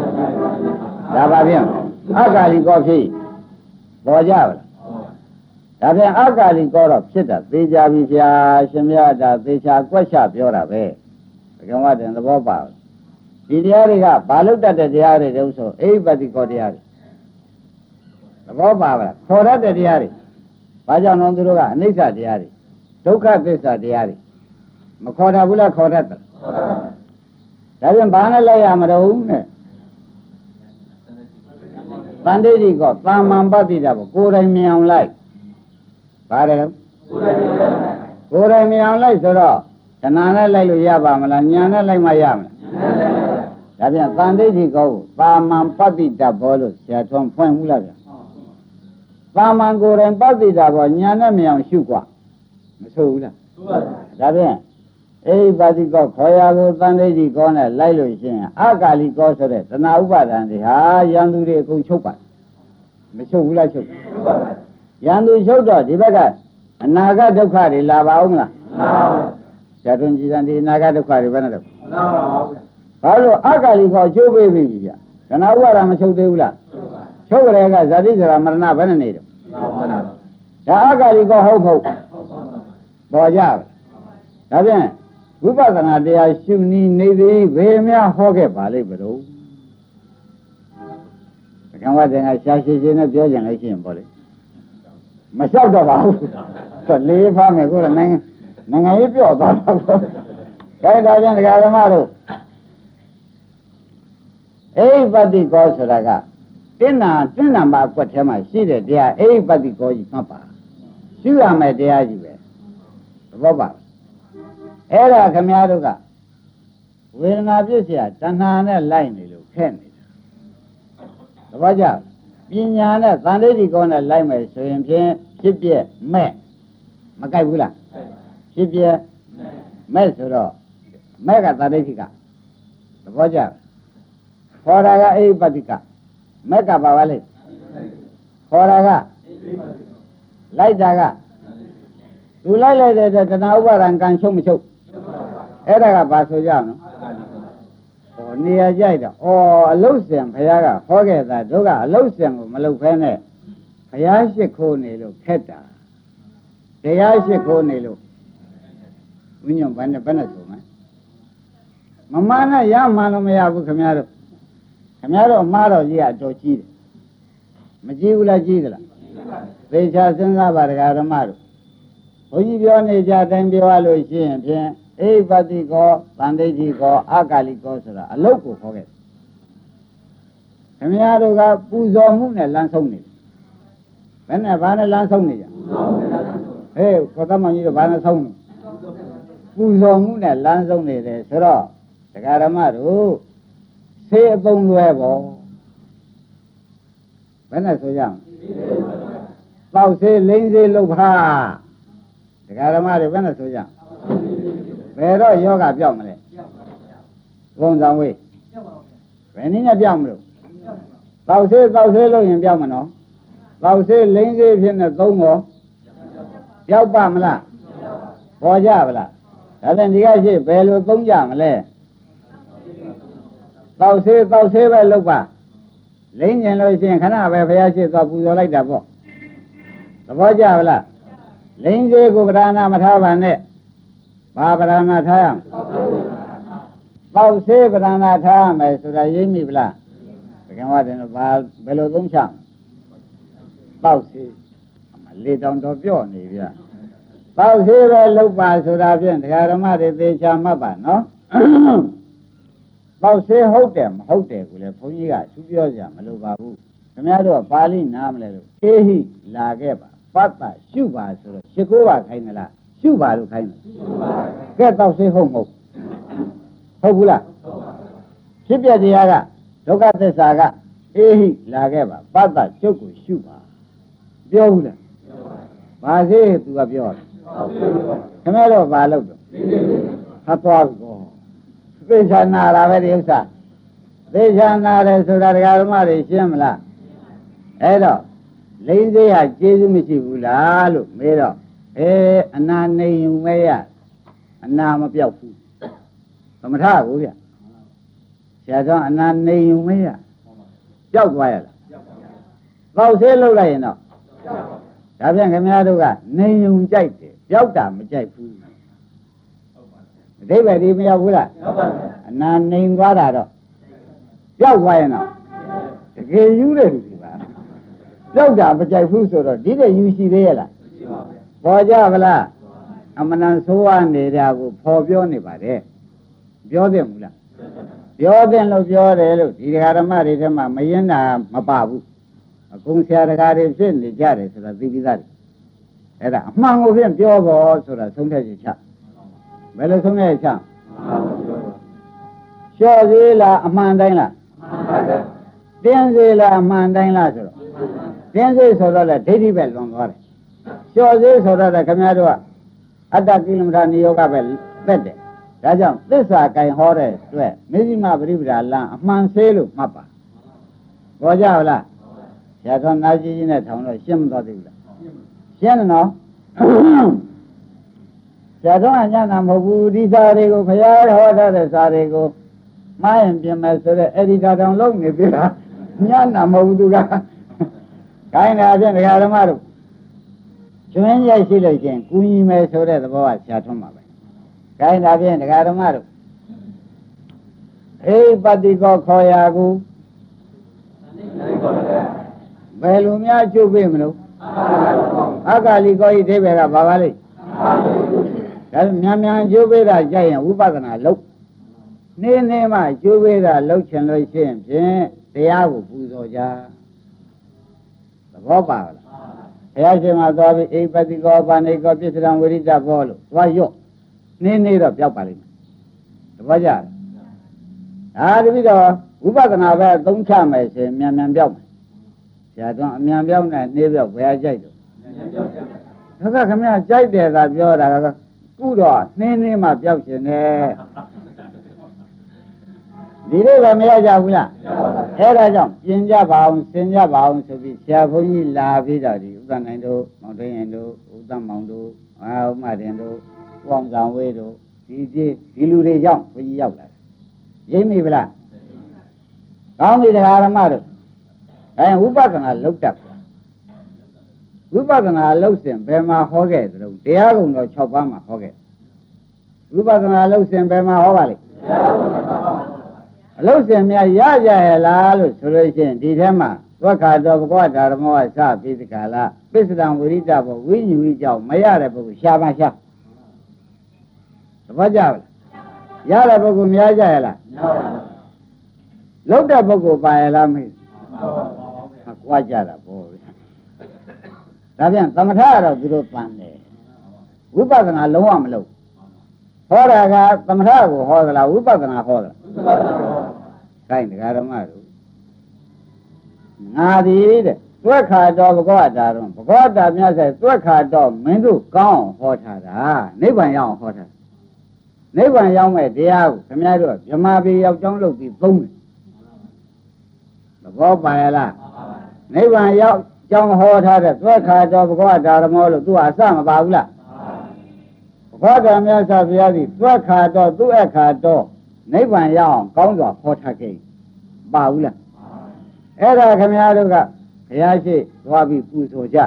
ဒါပါပြန်အကာလိကောဖြစ်ပေါ်ကြပါလားဒါပြန်အကာလီကောတော့ဖြစ်တာသေချာပြီဗျာရှင်မြတ်ဒါသေချာကွက်ချပြောတာပဲဘဂဝါတင်သဘောပါဒီတရားတွေကဘာလို့တတ်တဲ့တရားတွေတုံးဆိုအိပတိကောတရားတွေသဘောပါပါခေါ်တတ်တဲ့တရားတွေဘာကြောင့်လဲသူတို့ကအနိစ္စတရားတွေဒုက္ခသစ္စာတရားတွေမခေါ်တာဘူးလားခေါ်တတ်တယ်ဒါပြန်ဘာနဲ့လိုက်ရမလို့နဲ့တန်တိတိကောသာမန်ပတ္တိတာပေါ့ကိုယ်တိုင်မြင်အောင်လိုက်ပါတယ်ကိုယ်တိုင်မြင်အောင်လိုက်ဆိုတော့တဏှာနဲ့လိုက်လို့ရပါမလားညာနဲ့လိုက်မှရမလားဒါပြန်တန်တိတိကောကိုသာမန်ပတ္တိတာဘောလို့ဆရာထွန်းဖွင့်ဘူးလားဗျသာမန်ကိုယ်တိုင်ပတ္တိတာဘောညာနဲ့မြင်အောင်ရှုกว่าမဆိုဘူးလားဒါပြန်အိပတိကောခေါ်ရကိုတန်တိတိကောနဲ့လိုက်လို့ရှိရင်အကာလီကောဆိုတဲ့တဏှာဥပါဒံတွေဟာယန္တုတွေအကုန်ချုပ်ပါမချုပ်ဘူးလားချုပ်ပါယန္တုချုပ်တော့ဒီဘက်ကအနာဂတ်ဒုက္ခတွေလာပါဦးမလားမှန်ပါဘူးဇာတုန်ကြည်စံဒီအနာဂတ်ဒုက္ခတွေဘယ်နဲ့တော့မှန်ပါဘူးဘာလို့အကာလီကောချုပ်ပေးပြီဗျတဏှာဥပါဒံမချုပ်သေးဘူးလားချုပ်ကြတဲ့ကဇာတိဇရာမရဏဘယ်နဲ့နေတော့မှန်ပါဘူးဒါအကာလီကောဟုတ်မဟုတ်ပေါ်ကြဒါဖြင့်ဝိပဿနာတရားရှုနေနေသည်ဘယ်များဟောခဲ့ပါလိမ့်မလို့ကံဝတ်တဲ့ကရှားရှိရှိနဲ့ပြောကြလို့ရှိရင်ပေါ့လေမလျှောက်တော့ပါဘူးဆိုလေးဖားမယ်ကိုယ်ကနိုင်ငံရေးပြော့သွားတော့ဒါဒါကြောင့်ဒကာဓမ္မတို့အိပတိကောဆိုတာကတင်းနာမှာကွက်ထဲမှာရှိတဲ့တရားအိပတိကောကြီးမှတ်ပါရှုရမယ်တရားကြီးပဲသဘောပါအဲ့ဒါခမည်းတော်ကဝေဒနာပြည့်စရာတဏှာနဲ့လိုက်နေလို့ခက်နေတာသဘောကျပညာနဲ့သံဒိဋ္ဌိကောနဲ့လိုက်မယ်ဆိုရင်ဖြင့်ဖြစ်ပြက်မဲ့မကြိုက်ဘူးလားဖြစ်ပြက်မဲ့ဆိုတော့မဲ့ကသံဒိဋ္ဌိကသဘောကျခေါ်တာကအိပတိကမဲ့ကပါပါလေခေါ်တာကလိုက်တာကသူလိုက်တဲ့တဏှာဥပါဒံကံချုပ်မချုပ်အဲ့ဒါကဘာဆိုကြအောင်ဟောနေရာကြိုက်တာအလုတ်စင်ဘုရားကဟောခဲ့တာတို့ကအလုတ်စင်ကိုမလုပ်ဖဲနဲ့ဘုရားရှိခိုးနေလို့ခက်တာတရားရှိခိုးနေလို့ဝိညာဉ်ဘယ်နဲ့ဆိုမလဲမမနဲ့ရမှန်လို့မရဘူးခင်ဗျားတို့အမှားတော့ကြီးအတော်ကြီးတယ်မကြီးဘူးလားကြီးသလားသေချာစဉ်းစားပါဒကာဓမ္မတို့ဘုန်းကြီးပြောနေကြတိုင်းပြောရလို့ရှိရင်ဖြင့်အိပတိကောသံဒိဋ္ဌိကောအကာလိကောဆိုတာအလုတ်ကိုခေါ်ခဲ့ခင်ဗျားတို့ကပူဇော်မှုနဲ့လမ်းဆုံးနေတယ်ဘယ်နဲ့ဘာနဲ့လမ်းဆုံးနေကြဟေးခေါ်သမန်ကြီးတို့ဘာနဲ့ဆုံးနေပူဇော်မှုနဲ့လမ်းဆုံးနေတယ်ဆိုတော့ဒကာဓမ္မတို့ဆေးအသုံးလွဲပေါ့ဘယ်နဲ့ဆိုကြတောက်ဆေးလိမ့်ဆေးလုပ်ပါဒကာဓမ္မတွေဘယ်နဲ့ဆိုကြဘယ်တော့ယောဂပြောက်မလဲဘုံဆောင်ဝေးဘယ်နည်းနဲ့ပြောက်မလို့တောက်ဆေးလို့ရင်ပြောက်မနော်တောက်ဆေးလိမ့်ဆေးဖြစ်နေသုံးတော့ပြောက်ပါမလားပေါ်ကြပါလားဒါပြန်ဒီကရှိဘယ်လိုသုံးကြမလဲတောက်ဆေးပဲလုပ်ပါလိမ့်ကျင်လို့ရှိရင်ခဏပဲဘုရားရှိသွားပူဇော်လိုက်တာပေါ့သဘောကျပါလားလိမ့်ဆေးကိုပဓာနာမထားပါနဲ့ဘာပဓာနာထားရမလဲတောက်ဆေးပဓာနာထားရမယ်ဆိုတာရိပ်မိဗလားဘယ်ကံဝတ်တယ်ဘာဘယ်လိုသုံးချတောက်ဆေးလေတောင်တော်ပြော့နေဗျတောက်ဆေးပဲလုပ်ပါဆိုတာဖြင့်တရားဓမ္မတွေသေချာမှတ်ပါနော်တောက်ဆေးဟုတ်တယ်မဟုတ်တယ်ကိုလည်းဘုန်းကြီးကသူပြောကြမလိုပါဘူးခင်ဗျားတို့ကပါဠိနားမလဲလို့အေဟိလာခဲ့ပါပတ်တာရှုပါဆိုတော့ရှ िख ိုးပါခိုင်းသလားရှုပါလို့ခိုင်းတယ်ရှုပါကဲတောက်ဆေးဟုတ်မဟုတ်ဘူးလားဖြစ်ပြတရားကဒုက္ခသစ္စာကအေဟိလာခဲ့ပါပတ်တာကျုပ်ကိုရှုပါပြောဘူးလားဘာစေသူကပြောတယ်ခင်ဗျားတို့ဘာလုပ်တော့ဟတ်သွားပြီသေချာနာလာပဲဒီဥစ္စာသေချာနာတယ်ဆိုတာဒကာဓမ္မတွေရှင်းမလားအဲ့တော့လိမ့်သေးဟာကျေးဇူးမရှိဘူးလားလို့မေးတော့အနာနေုံမဲရအနာမပြောက်ဘူးသမထကိုဗျဆရာတော်အနာနေုံမဲရပြောက်သွားရလားပေါက်ဆေးလုပ်လိုက်ရင်တော့ဒါပြန်ခင်ဗျားတို့ကနေုံကြိုက်တယ်ပြောက်တာမကြိုက်ဘူးအဓိပ္ပာယ်ဒီမရောက်ဘူးလားအနာနေသွားတာတော့ပြောက်သွားရင်တော့တကယ်ယူတယ်လူတွေပါပြောက်တာမကြိုက်ဘူးဆိုတော့ဒီတဲ့ယူရှိသေးရဲ့လားပေါ်ကြဗလားအမှန်တန်ဆိုးရနေတာကိုဖော်ပြောနေပါတယ်ပြောတယ်မူလားပြောတယ်လို့ပြောတယ်လို့ဒီဓမ္မတွေထဲမှာမရင်တာမပါဘူးအကုန်ဆရာတရားတွေဖြစ်နေကြတယ်ဆိုတာသိပြီးသားတယ်အဲ့ဒါအမှန်ကိုဖြင့်ပြောဖို့ဆိုတာသုံးထက်ချဘယ်လိုသုံးထက်ချလျှော့သေးလားအမှန်တိုင်းလားတင်းသေးလားအမှန်တိုင်းလားဆိုတော့တင်းသေးဆိုတော့လေဒိဋ္ဌိပဲလွန်သွားတယ်လျှော့သေးဆိုတော့လေခင်ဗျားတို့ကအတ္တကိလမထာနိယောဂပဲသက်တယ်ဒါကြောင့်သစ္စာကင်ဟောတဲ့အတွက်မေဇိမပရိပဒါလံအမှန်သေးလို့မှတ်ပါပေါ်ကြလားဆရာတော်နာကြီးကြီးနဲ့ထောင်တော့ရှင်းမသွားသေးဘူးလားရှင်းတယ်နော်ဆရာတော်ကညနာမဟုတ်ဘူးဒီစာတွေကိုဘုရားဟောထားတဲ့စာတွေကိုမှားရင်ပြင်မယ်ဆိုတော့အဲ့ဒီတောင်လုံးနေပြီလားညနာမဟုတ်ဘူးသူကခိုင်းတာဖြင့်ဒကာဓမ္မတို့ကျွမ်းရိုက်ရှိလို့ချင်းကူညီမယ်ဆိုတဲ့သဘောကဆရာထွန်းပါပဲခိုင်းတာဖြင့်ဒကာဓမ္မတို့အေပတိကောခေါ်ရာကူဘယ်လိုများကျုပ်ပေးမလို့အကာလီကောဤအိဗေကဘာပါလိမ့်ဒါမြန်မြန်ကျုပ်ပေးတာကြိုက်ရင်ဝိပဿနာလုပ်နေနေမှကျိုးပေးတာလှုပ်ချင်လို့ရှိရင်ဖြင့်တရားကိုပူဇော်ကြသဘောပါလားဘုရားရှင်ကသွားပြီးအိပတိကောပါဏိကောပြစ္ဆဒံဝိရိတဘောလို့သွားရော့နေနေတော့ပြောက်ပါလိမ့်မယ်သဘောကျလားဒါတပိတော့ဝိပဿနာပဲသုံးချမယ်ရှင်မြန်မြန်ပြောက်မယ်ဆရာတော်အမြန်ပြောက်နဲ့နေပြောက်ဘယ်အကြိုက်တော့ဒါကခမရကြိုက်တယ်သာပြောတာကကုတော့နေနေမှပြောက်ရှင်တယ်ဒီလိုပဲမရကြဘူးလားအဲ့ဒါကြောင့်ပြင်ကြပါအောင်ဆင်ကြပါအောင်ဆိုပြီးဆရာဘုန်းကြီးလာပြီးတော့ဒီဥဒ္ဒနိုင်တို့မောင်သိရင်တို့ဥဒ္ဒမောင်တို့ဥမတင်တို့ဥအောင်ဆောင်ဝေးတို့ဒီလူတွေကြောင့်ဘုန်းကြီးရောက်လာတယ်ရိပ်မိဗလားကောင်းပြီတရားဓမ္မတို့ဝိပဿနာလောက်တတ်ဝိပဿနာလောက်စဉ်ဘယ်မှာဟောခဲ့သလဲတရားကုံတော်6ပါးမှာဟောခဲ့ဝိပဿနာလောက်စဉ်ဘယ်မှာဟောပါလိမ့်အလုံးစင်များရကြရလားလို့ဆိုလို့ရှိရင်ဒီထဲမှာသွက်ခါတော်ဘဂဝတာဓမ္မောစပိစကာလပစ္စဒံဝိရိတဘောဝိညူကြီးကြောင့်မရတဲ့ပုဂ္ဂိုလ်ရှားပါရှားသဘောကျလားရတဲ့ပုဂ္ဂိုလ်များကြရလားလောက်တဲ့ပုဂ္ဂိုလ်ပါရလားမေးကွာကြတာပေါ့ဒါပြန်သမထကတော့သူတို့ပန်းတယ်ဝိပဿနာလုံးဝမလုပ်ဟောတာကသမထကိုဟောသလားဝိပဿနာဟောသလားခိုင်းတရားဓမ္မတို့ငါသည်တဲ့သွက်ခါတော်ဘဂဝတာတော့ဘဂဝတာမြတ်ဆိုင်သွက်ခါတော်မင်းတို့ကောင်းအောင်ဟောထားတာနိဗ္ဗာန်ရောက်အောင်ဟောထားနိဗ္ဗာန်ရောက်မဲ့တရားကိုခင်ဗျားတို့ဗြဟ္မာပြည်ရောက်ကြောင်းလုပ်ပြီးသုံးတယ်သဘောပါရလားနိဗ္ဗာန်ရောက်ကြောင်းဟောထားတဲ့သွက်ခါတော်ဘဂဝတာဓမ္မောလို့သူအစမပါဘူးလားဘဂဝတာမြတ်စွာဘုရားသည်သွက်ခါတော်သူ့အခါတော်နိဗ္ဗာန်ရောက်အောင်ကောင်းစွာဟောထားခဲ့ပါဘူးလားအဲ့ဒါခင်ဗျားတို့ကဘုရားရှိသွားပြီးပူဇော်ကြ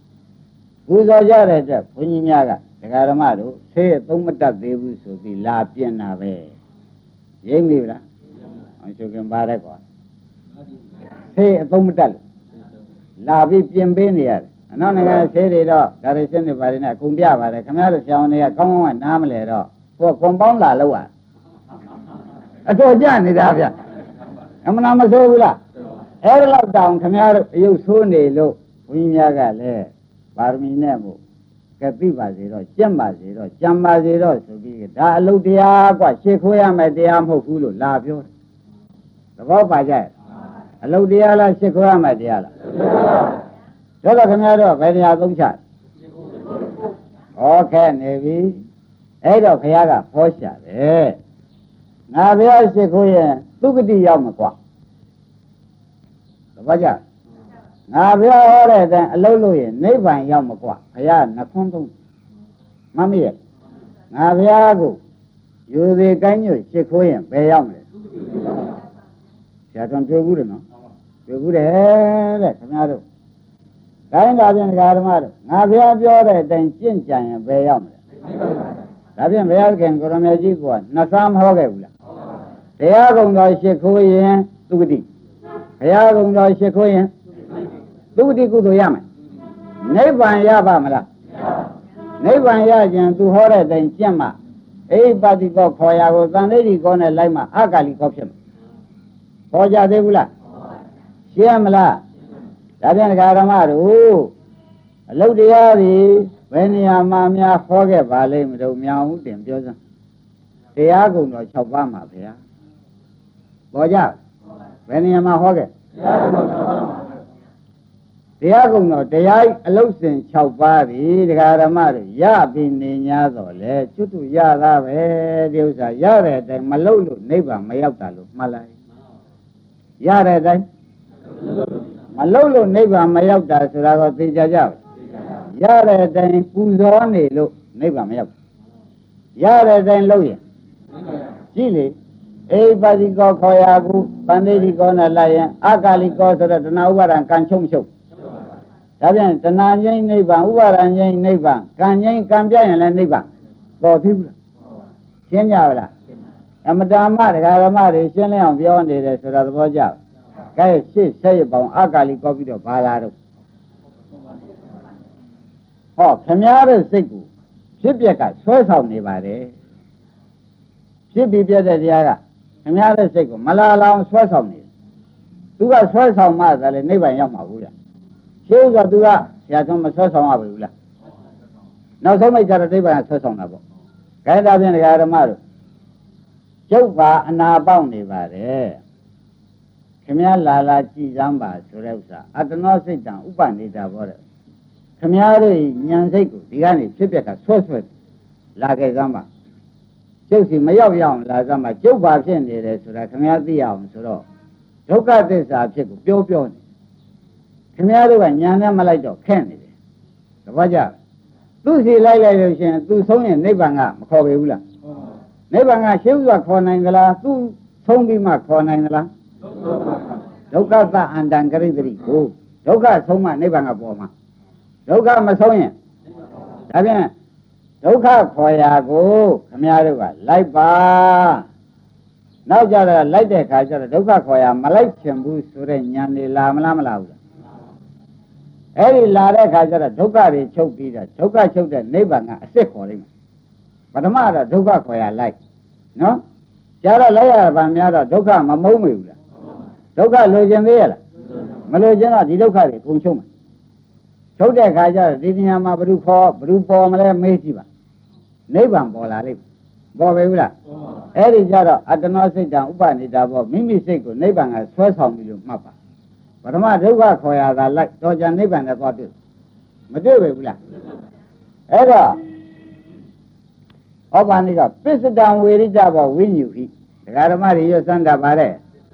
တဲ့အတွက်ဘုန်းကြီးများကဒကာဓမ္မတို့ဆေးသုံးမတတ်သေးဘူးဆိုပြီးလာပြင်တာပဲရိပ်မိလားအောင်ချုပ်ခင်ပါတယ်ကွာဆေးအသုံးမတတ်လို့လာပြီးပြင်ပေးနေရတယ်အနောက်နိုင်ငံဆေးတွေတော့ဒါရရှင်းတွေပါတယ်နဲ့အကုန်ပြပါတယ်ခင်ဗျားတို့ဆရာဝန်တွေကကောင်းကောင်းကနားမလဲတော့ဟိုကွန်ပေါင်းလာလို့အတော်ကြနေတာဗျအမှန်မဆိုးဘူးလားအဲ့ဒါတော့တောင်ခင်ဗျားတို့အယုတ်ဆိုးနေလို့ဘုန်းကြီးများကလည်းပါရမီနဲ့မို့ကသိပါစေတော့ကျင့်ပါစေတော့ကြံပါစေတော့ဆိုပြီးဒါအလုတ်တရားกว่าရှေ့ခိုးရမယ်တရားမဟုတ်ဘူးလို့လာပြောတယ်သဘောပါကြရဲ့အလုတ်တရားလားရှေ့ခိုးရမယ်တရားလားဒါတော့ခင်ဗျားတို့ဘယ်တရားသုံးချဟောခဲနေပြီအဲ့တော့ဘုရားကဟောရှာတယ်ငါဘုရားရှိခိုးရင်သုဂတိရောက်မှာကွာသဘောကျငါဘုရားဟောတဲ့အတိုင်းအလုံးလို့ရင်နိဗ္ဗာန်ရောက်မှာကွာဘုရားနှခွန်းသုံးမမေ့ရငါဘုရားကိုယူသေးကိုင်းညွတ်ရှိခိုးရင်ဘယ်ရောက်မလဲဆရာတော်တွေ့ဘူးတယ်နော်တွေ့ဘူးတယ်တဲ့ခင်ဗျားတို့ခိုင်းတာဖြင့်ဓမ္မတို့ငါဘုရားပြောတဲ့အတိုင်းကျင့်ကြံရင်ဘယ်ရောက်မလဲဒါဖြင့်ဘုရားခင်ကိုရမေကြီးကနှစ်ဆမ်းမဟောခဲ့ဘူးလားတရားကုံတော်ရှိခိုးရင်သုဂတိဘုရားကုံတော်ရှိခိုးရင်သုဂတိကုသိုလ်ရမယ်နိဗ္ဗာန်ရပါမလားနိဗ္ဗာန်ရခြင်းသူဟောတဲ့အတိုင်းကျင့်မှအိပါတိကောခေါ်ရကိုသံဃိတိကောနဲ့လိုက်မှအကာလိကောဖြစ်မှာဟောကြသေးဘူးလားရှင်းမလားဒါပြန်ဓမ္မတို့အလုတ်တရားတွေဘယ်နေရာမှာများဟောခဲ့ပါလိမ့်မလို့မြောင်ဦးတင်ပြောစမ်းတရားကုံတော်6ပါးမှာဗျာပေါ်ကြဘယ်နေရာမှာဟောခဲ့တရားကုံတော်တရားအလုတ်စဉ်6ပါးပြီဓမ္မတို့ရပြီးနေ냐တော့လေကျွတ်တူရတာပဲဒီဥစ္စာရတဲ့အတိုင်းမလုတ်လို့နိဗ္ဗာန်မရောက်တာလို့မှတ်လိုက်ရတဲ့အတိုင်းမလုတ်လို့နိဗ္ဗာန်မရောက်တာဆိုတာကိုသိကြကြပါရတဲ့အတိုင်းပူဇော်နေလို့နိဗ္ဗာန်မရောက်ရတဲ့အတိုင်းလုပ်ရင်ကြည့်လေအိပါတိကောခေါ်ရဘူးပန္တိတိကောနဲ့လိုက်ရင်အကာလိကောဆိုတော့တဏှာဥပါဒံကံချုပ်မချုပ်ဒါပြန်တဏှာငြိမ်းနိဗ္ဗာန်ဥပါဒံငြိမ်းနိဗ္ဗာန်ကံငြိမ်းကံပြရင်လည်းနိဗ္ဗာန်ပေါ်ပြီဘူးလားရှင်းကြပါလားအမတ္တမဓမ္မတွေရှင်းလင်းအောင်ပြောနေတယ်ဆိုတာသဘောကျလားကဲရှေ့ဆက်ရပေါင်းအကာလိကောပြီးတော့ဘာလာတော့ဟောခမည်းတော်စိတ်ကိုဖြစ်ပျက်ကဆွဲဆောင်နေပါတယ်ဖြစ်ပြီးပြတဲ့တရားကခမည်းတော်စိတ်ကိုမလာလောင်ဆွဲဆောင်နေတယ်သူကဆွဲဆောင်မှသာလေနိဗ္ဗာန်ရောက်မှာဘူးလားရှင်းကသူကဆရာတော်မဆွဲဆောင်ရဘူးလားနောက်ဆုံးမိတ်ကြတဲ့နိဗ္ဗာန်ဆွဲဆောင်တာပေါ့ခိုင်းတာဖြင့်ဓမ္မတို့ကျုပ်ပါအနာပေါက်နေပါတယ်ခမည်းလာကြည်စမ်းပါဆိုတဲ့ဥစ္စာအတ္တနောစိတ်တံဥပနေတာဘောတဲ့ခမည်းတို့ဉာဏ်စိတ်ကိုဒီကနေဖြစ်ပျက်ကဆွဲလာခဲ့စမ်းပါကျုပ်စီမရောက်ရအောင်လာစမ်းပါကျုပ်ပါဖြစ်နေတယ်ဆိုတာခမည်းသိရအောင်ဆိုတော့ဒုက္ခသစ္စာဖြစ်ကိုပြောနေခမည်းတို့ကဉာဏ်နဲ့မလိုက်တော့ခက်နေတယ်သဘောကျသူစီလိုက်လို့ရှိရင်သူဆုံးရင်နိဗ္ဗာန်ကမခေါ်ပေဘူးလားနိဗ္ဗာန်ကရှင်းဥစွာခေါ်နိုင်သလားသူဆုံးပြီးမှခေါ်နိုင်သလားဒုက္ခသအန္တံကရိတ္တိကိုဒုက္ခဆုံးမှနိဗ္ဗာန်ကပေါ်မှာဒုက္ခမဆုံးရင်ဒါဖြင့်ဒုက္ခခေါ်ရာကိုခမည်းတော်ကလိုက်ပါနောက်ကြတော့လိုက်တဲ့ခါကျတော့ဒုက္ခခေါ်ရာမလိုက်ချင်ဘူးဆိုတဲ့ဉာဏ်လေးလာမလားမလာဘူးလားအဲ့ဒီလာတဲ့ခါကျတော့ဒုက္ခတွေချုပ်ပြီးတော့ဒုက္ခချုပ်တဲ့နိဗ္ဗာန်ကအစစ်ခေါ်လိမ့်မယ်ပထမတော့ဒုက္ခခေါ်ရာလိုက်နော်ကျတော့လိုက်ရပါများတော့ဒုက္ခမမုန်းမိဘူးလားဒုက္ခလိုချင်သေးရလားမလိုချင်တော့ဒီဒုက္ခတွေကုန်ချုပ်မှာချုပ်တဲ့ခါကျတော့ဒီနေရာမှာဘ누구ပေါ်မလဲမေးကြည့်ပါနိဗ္ဗာန်ပေါ်လာလိမ့်ပေါ်ပြီဘူးလားအဲ့ဒီကျတော့အတ္တနောစိတ်တံဥပနေတာပေါ့မိမိစိတ်ကိုနိဗ္ဗာန်ကဆွဲဆောင်ပြီလို့မှတ်ပါပထမဒုက္ခခေါ်ရတာလိုက်တော့ကြနိဗ္ဗာန်နဲ့သွားတွေ့မတွေ့ပြီဘူးလားအဲ့တော့ဩဘာနိကပစ္စတံဝေရိတဘောဝိညုဟိဒကာဓမ္မတွေရစမ်းတာပါတဲ့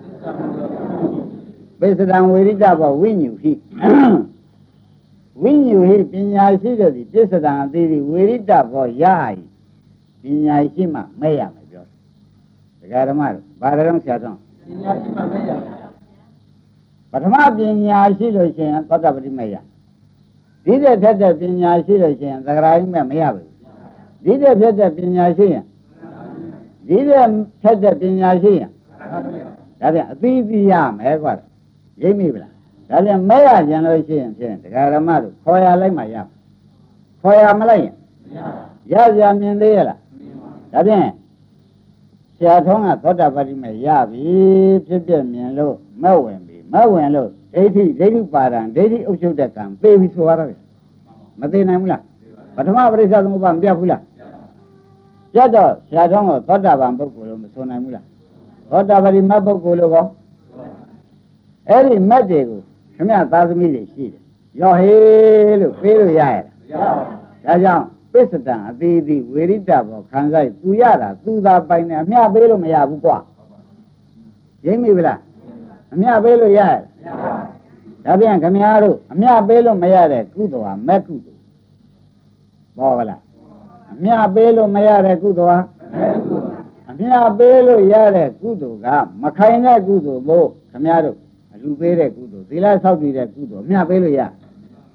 ပစ္စတံဝေရိတဘောဝိညုဟိဝိညုဟိပညာရှိတဲ့ဒီပစ္စတံအသေးဒီဝေရိတဘောရဟိပညာရှိမှမဲ့ရမယ်ပြောဒကာဓမ္မတို့ဘာတော်ဆရာတော်ပညာရှိမှမဲ့ရပထမပညာရှိလို့ရှိရင်သောတပတိမဲ့ရဒီတဲ့ထက်တဲ့ပညာရှိလို့ရှိရင်သဂရာကြီးမဲ့မရဘူးဒီတဲ့ဖြစ်တဲ့ပညာရှိရင်ဒီတဲ့ထက်တဲ့ပညာရှိရင်ဒါပြန်အသီးသီးရမယ်ကွာရိပ်မိဗလားဒါပြန်မဲ့ရကြံလို့ရှိရင်ဖြင့်ဒကာဓမ္မတို့ခေါ်ရလိုက်မှရခေါ်ရမလိုက်ရင်ရကြမြင်သေးရလားဒါပြန်ဆရာထုံးကသောတာပတိမဲ့ရပြီဖြစ်ပြမြင်လို့မဲ့ဝင်ပြီမဲ့ဝင်လို့ဒိဋ္ဌိပါဒံဒိဋ္ဌိဥစ္စုတ္တကံသိပြီဆိုရတယ်မသိနိုင်ဘူးလားပထမပရိစ္ဆေသမုပ္ပါမပြတ်ဘူးလားပြတ်တော့ဆရာတော်ကသောတာပန်ပုဂ္ဂိုလ်လို့မဆိုနိုင်ဘူးလားသောတာပတိမတ်ပုဂ္ဂိုလ်လို့ကောအဲ့ဒီမတ်တွေကိုခမရသာသမီတွေရှိတယ်ရောဟေးလို့ပေးလို့ရရလားဒါကြောင့်ပစ္စတံအသေးသေးဝေရိတဘောခံစားသူရတာသူသာပိုင်တယ်အမျှပေးလို့မရဘူးကွာရိပ်မိဗလားအမျှပေးလို့ရရဒါပြန်ခမရတို့အမျှပေးလို့မရတဲ့ကုသိုလ်ဟာမဲ့ကုသိုလ်ဘောဗလားအမျှပေးလို့မရတဲ့ကုသိုလ်ဟာအမျှပေးလို့ရတဲ့ကုသိုလ်ကမခိုင်တဲ့ကုသိုလ်မို့ခမရတို့အလူပေးတဲ့ကုသိုလ်သီလဆောက်တည်တဲ့ကုသိုလ်အမျှပေးလို့ရ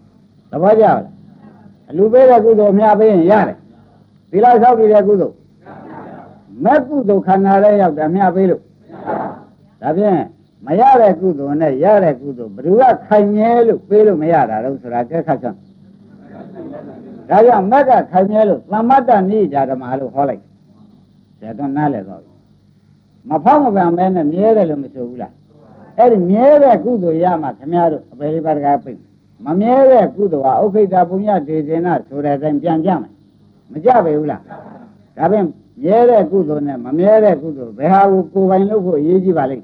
သဘောကျလားလူပေးတဲ့ကုသိုလ်အများပေးရင်ရတယ်သီလဆောက်ပြီးတဲ့ကုသိုလ်မဲ့ကုသိုလ်ခန္ဓာရဲ့ရောက်တယ်အများပေးလို့ဒါဖြင့်မရတဲ့ကုသိုလ်နဲ့ရတဲ့ကုသိုလ်ဘယ်သူကခိုင်မြဲလို့ပေးလို့မရတာတော့ဆိုတာကဲခတ်ချမ်းဒါကြောင့်မက်ကခိုင်မြဲလို့သမ္မတ္တနိဒာဓမ္မလို့ဟောလိုက်တယ်တော့နားလည်သွားပြီမဖောက်မပံမဲနဲ့မြဲတယ်လို့မဆိုဘူးလားအဲ့ဒီမြဲတဲ့ကုသိုလ်ရမှခင်ဗျားတို့အပေလေးပါးတကားပြိမမြဲတဲ့ကုသိုလ်ဟာဥက္ခိတပုညဒေဇေနဆိုတဲ့အတိုင်းပြန်ကြမယ်မကြပေဘူးလားဒါဖြင့်မြဲတဲ့ကုသိုလ်နဲ့မမြဲတဲ့ကုသိုလ်ဘယ်ဟာကိုကိုယ်ပိုင်လုပ်ဖို့အရေးကြီးပါလိမ့်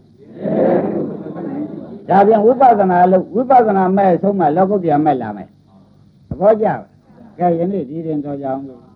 ဒါပြန်ဝိပဿနာလို့ဝိပဿနာမဲ့ဆုံးမှလောကုတ္တရာမဲ့လာမယ်သဘောကျလားကဲယနေ့ဒီရင်တော်ကြအောင်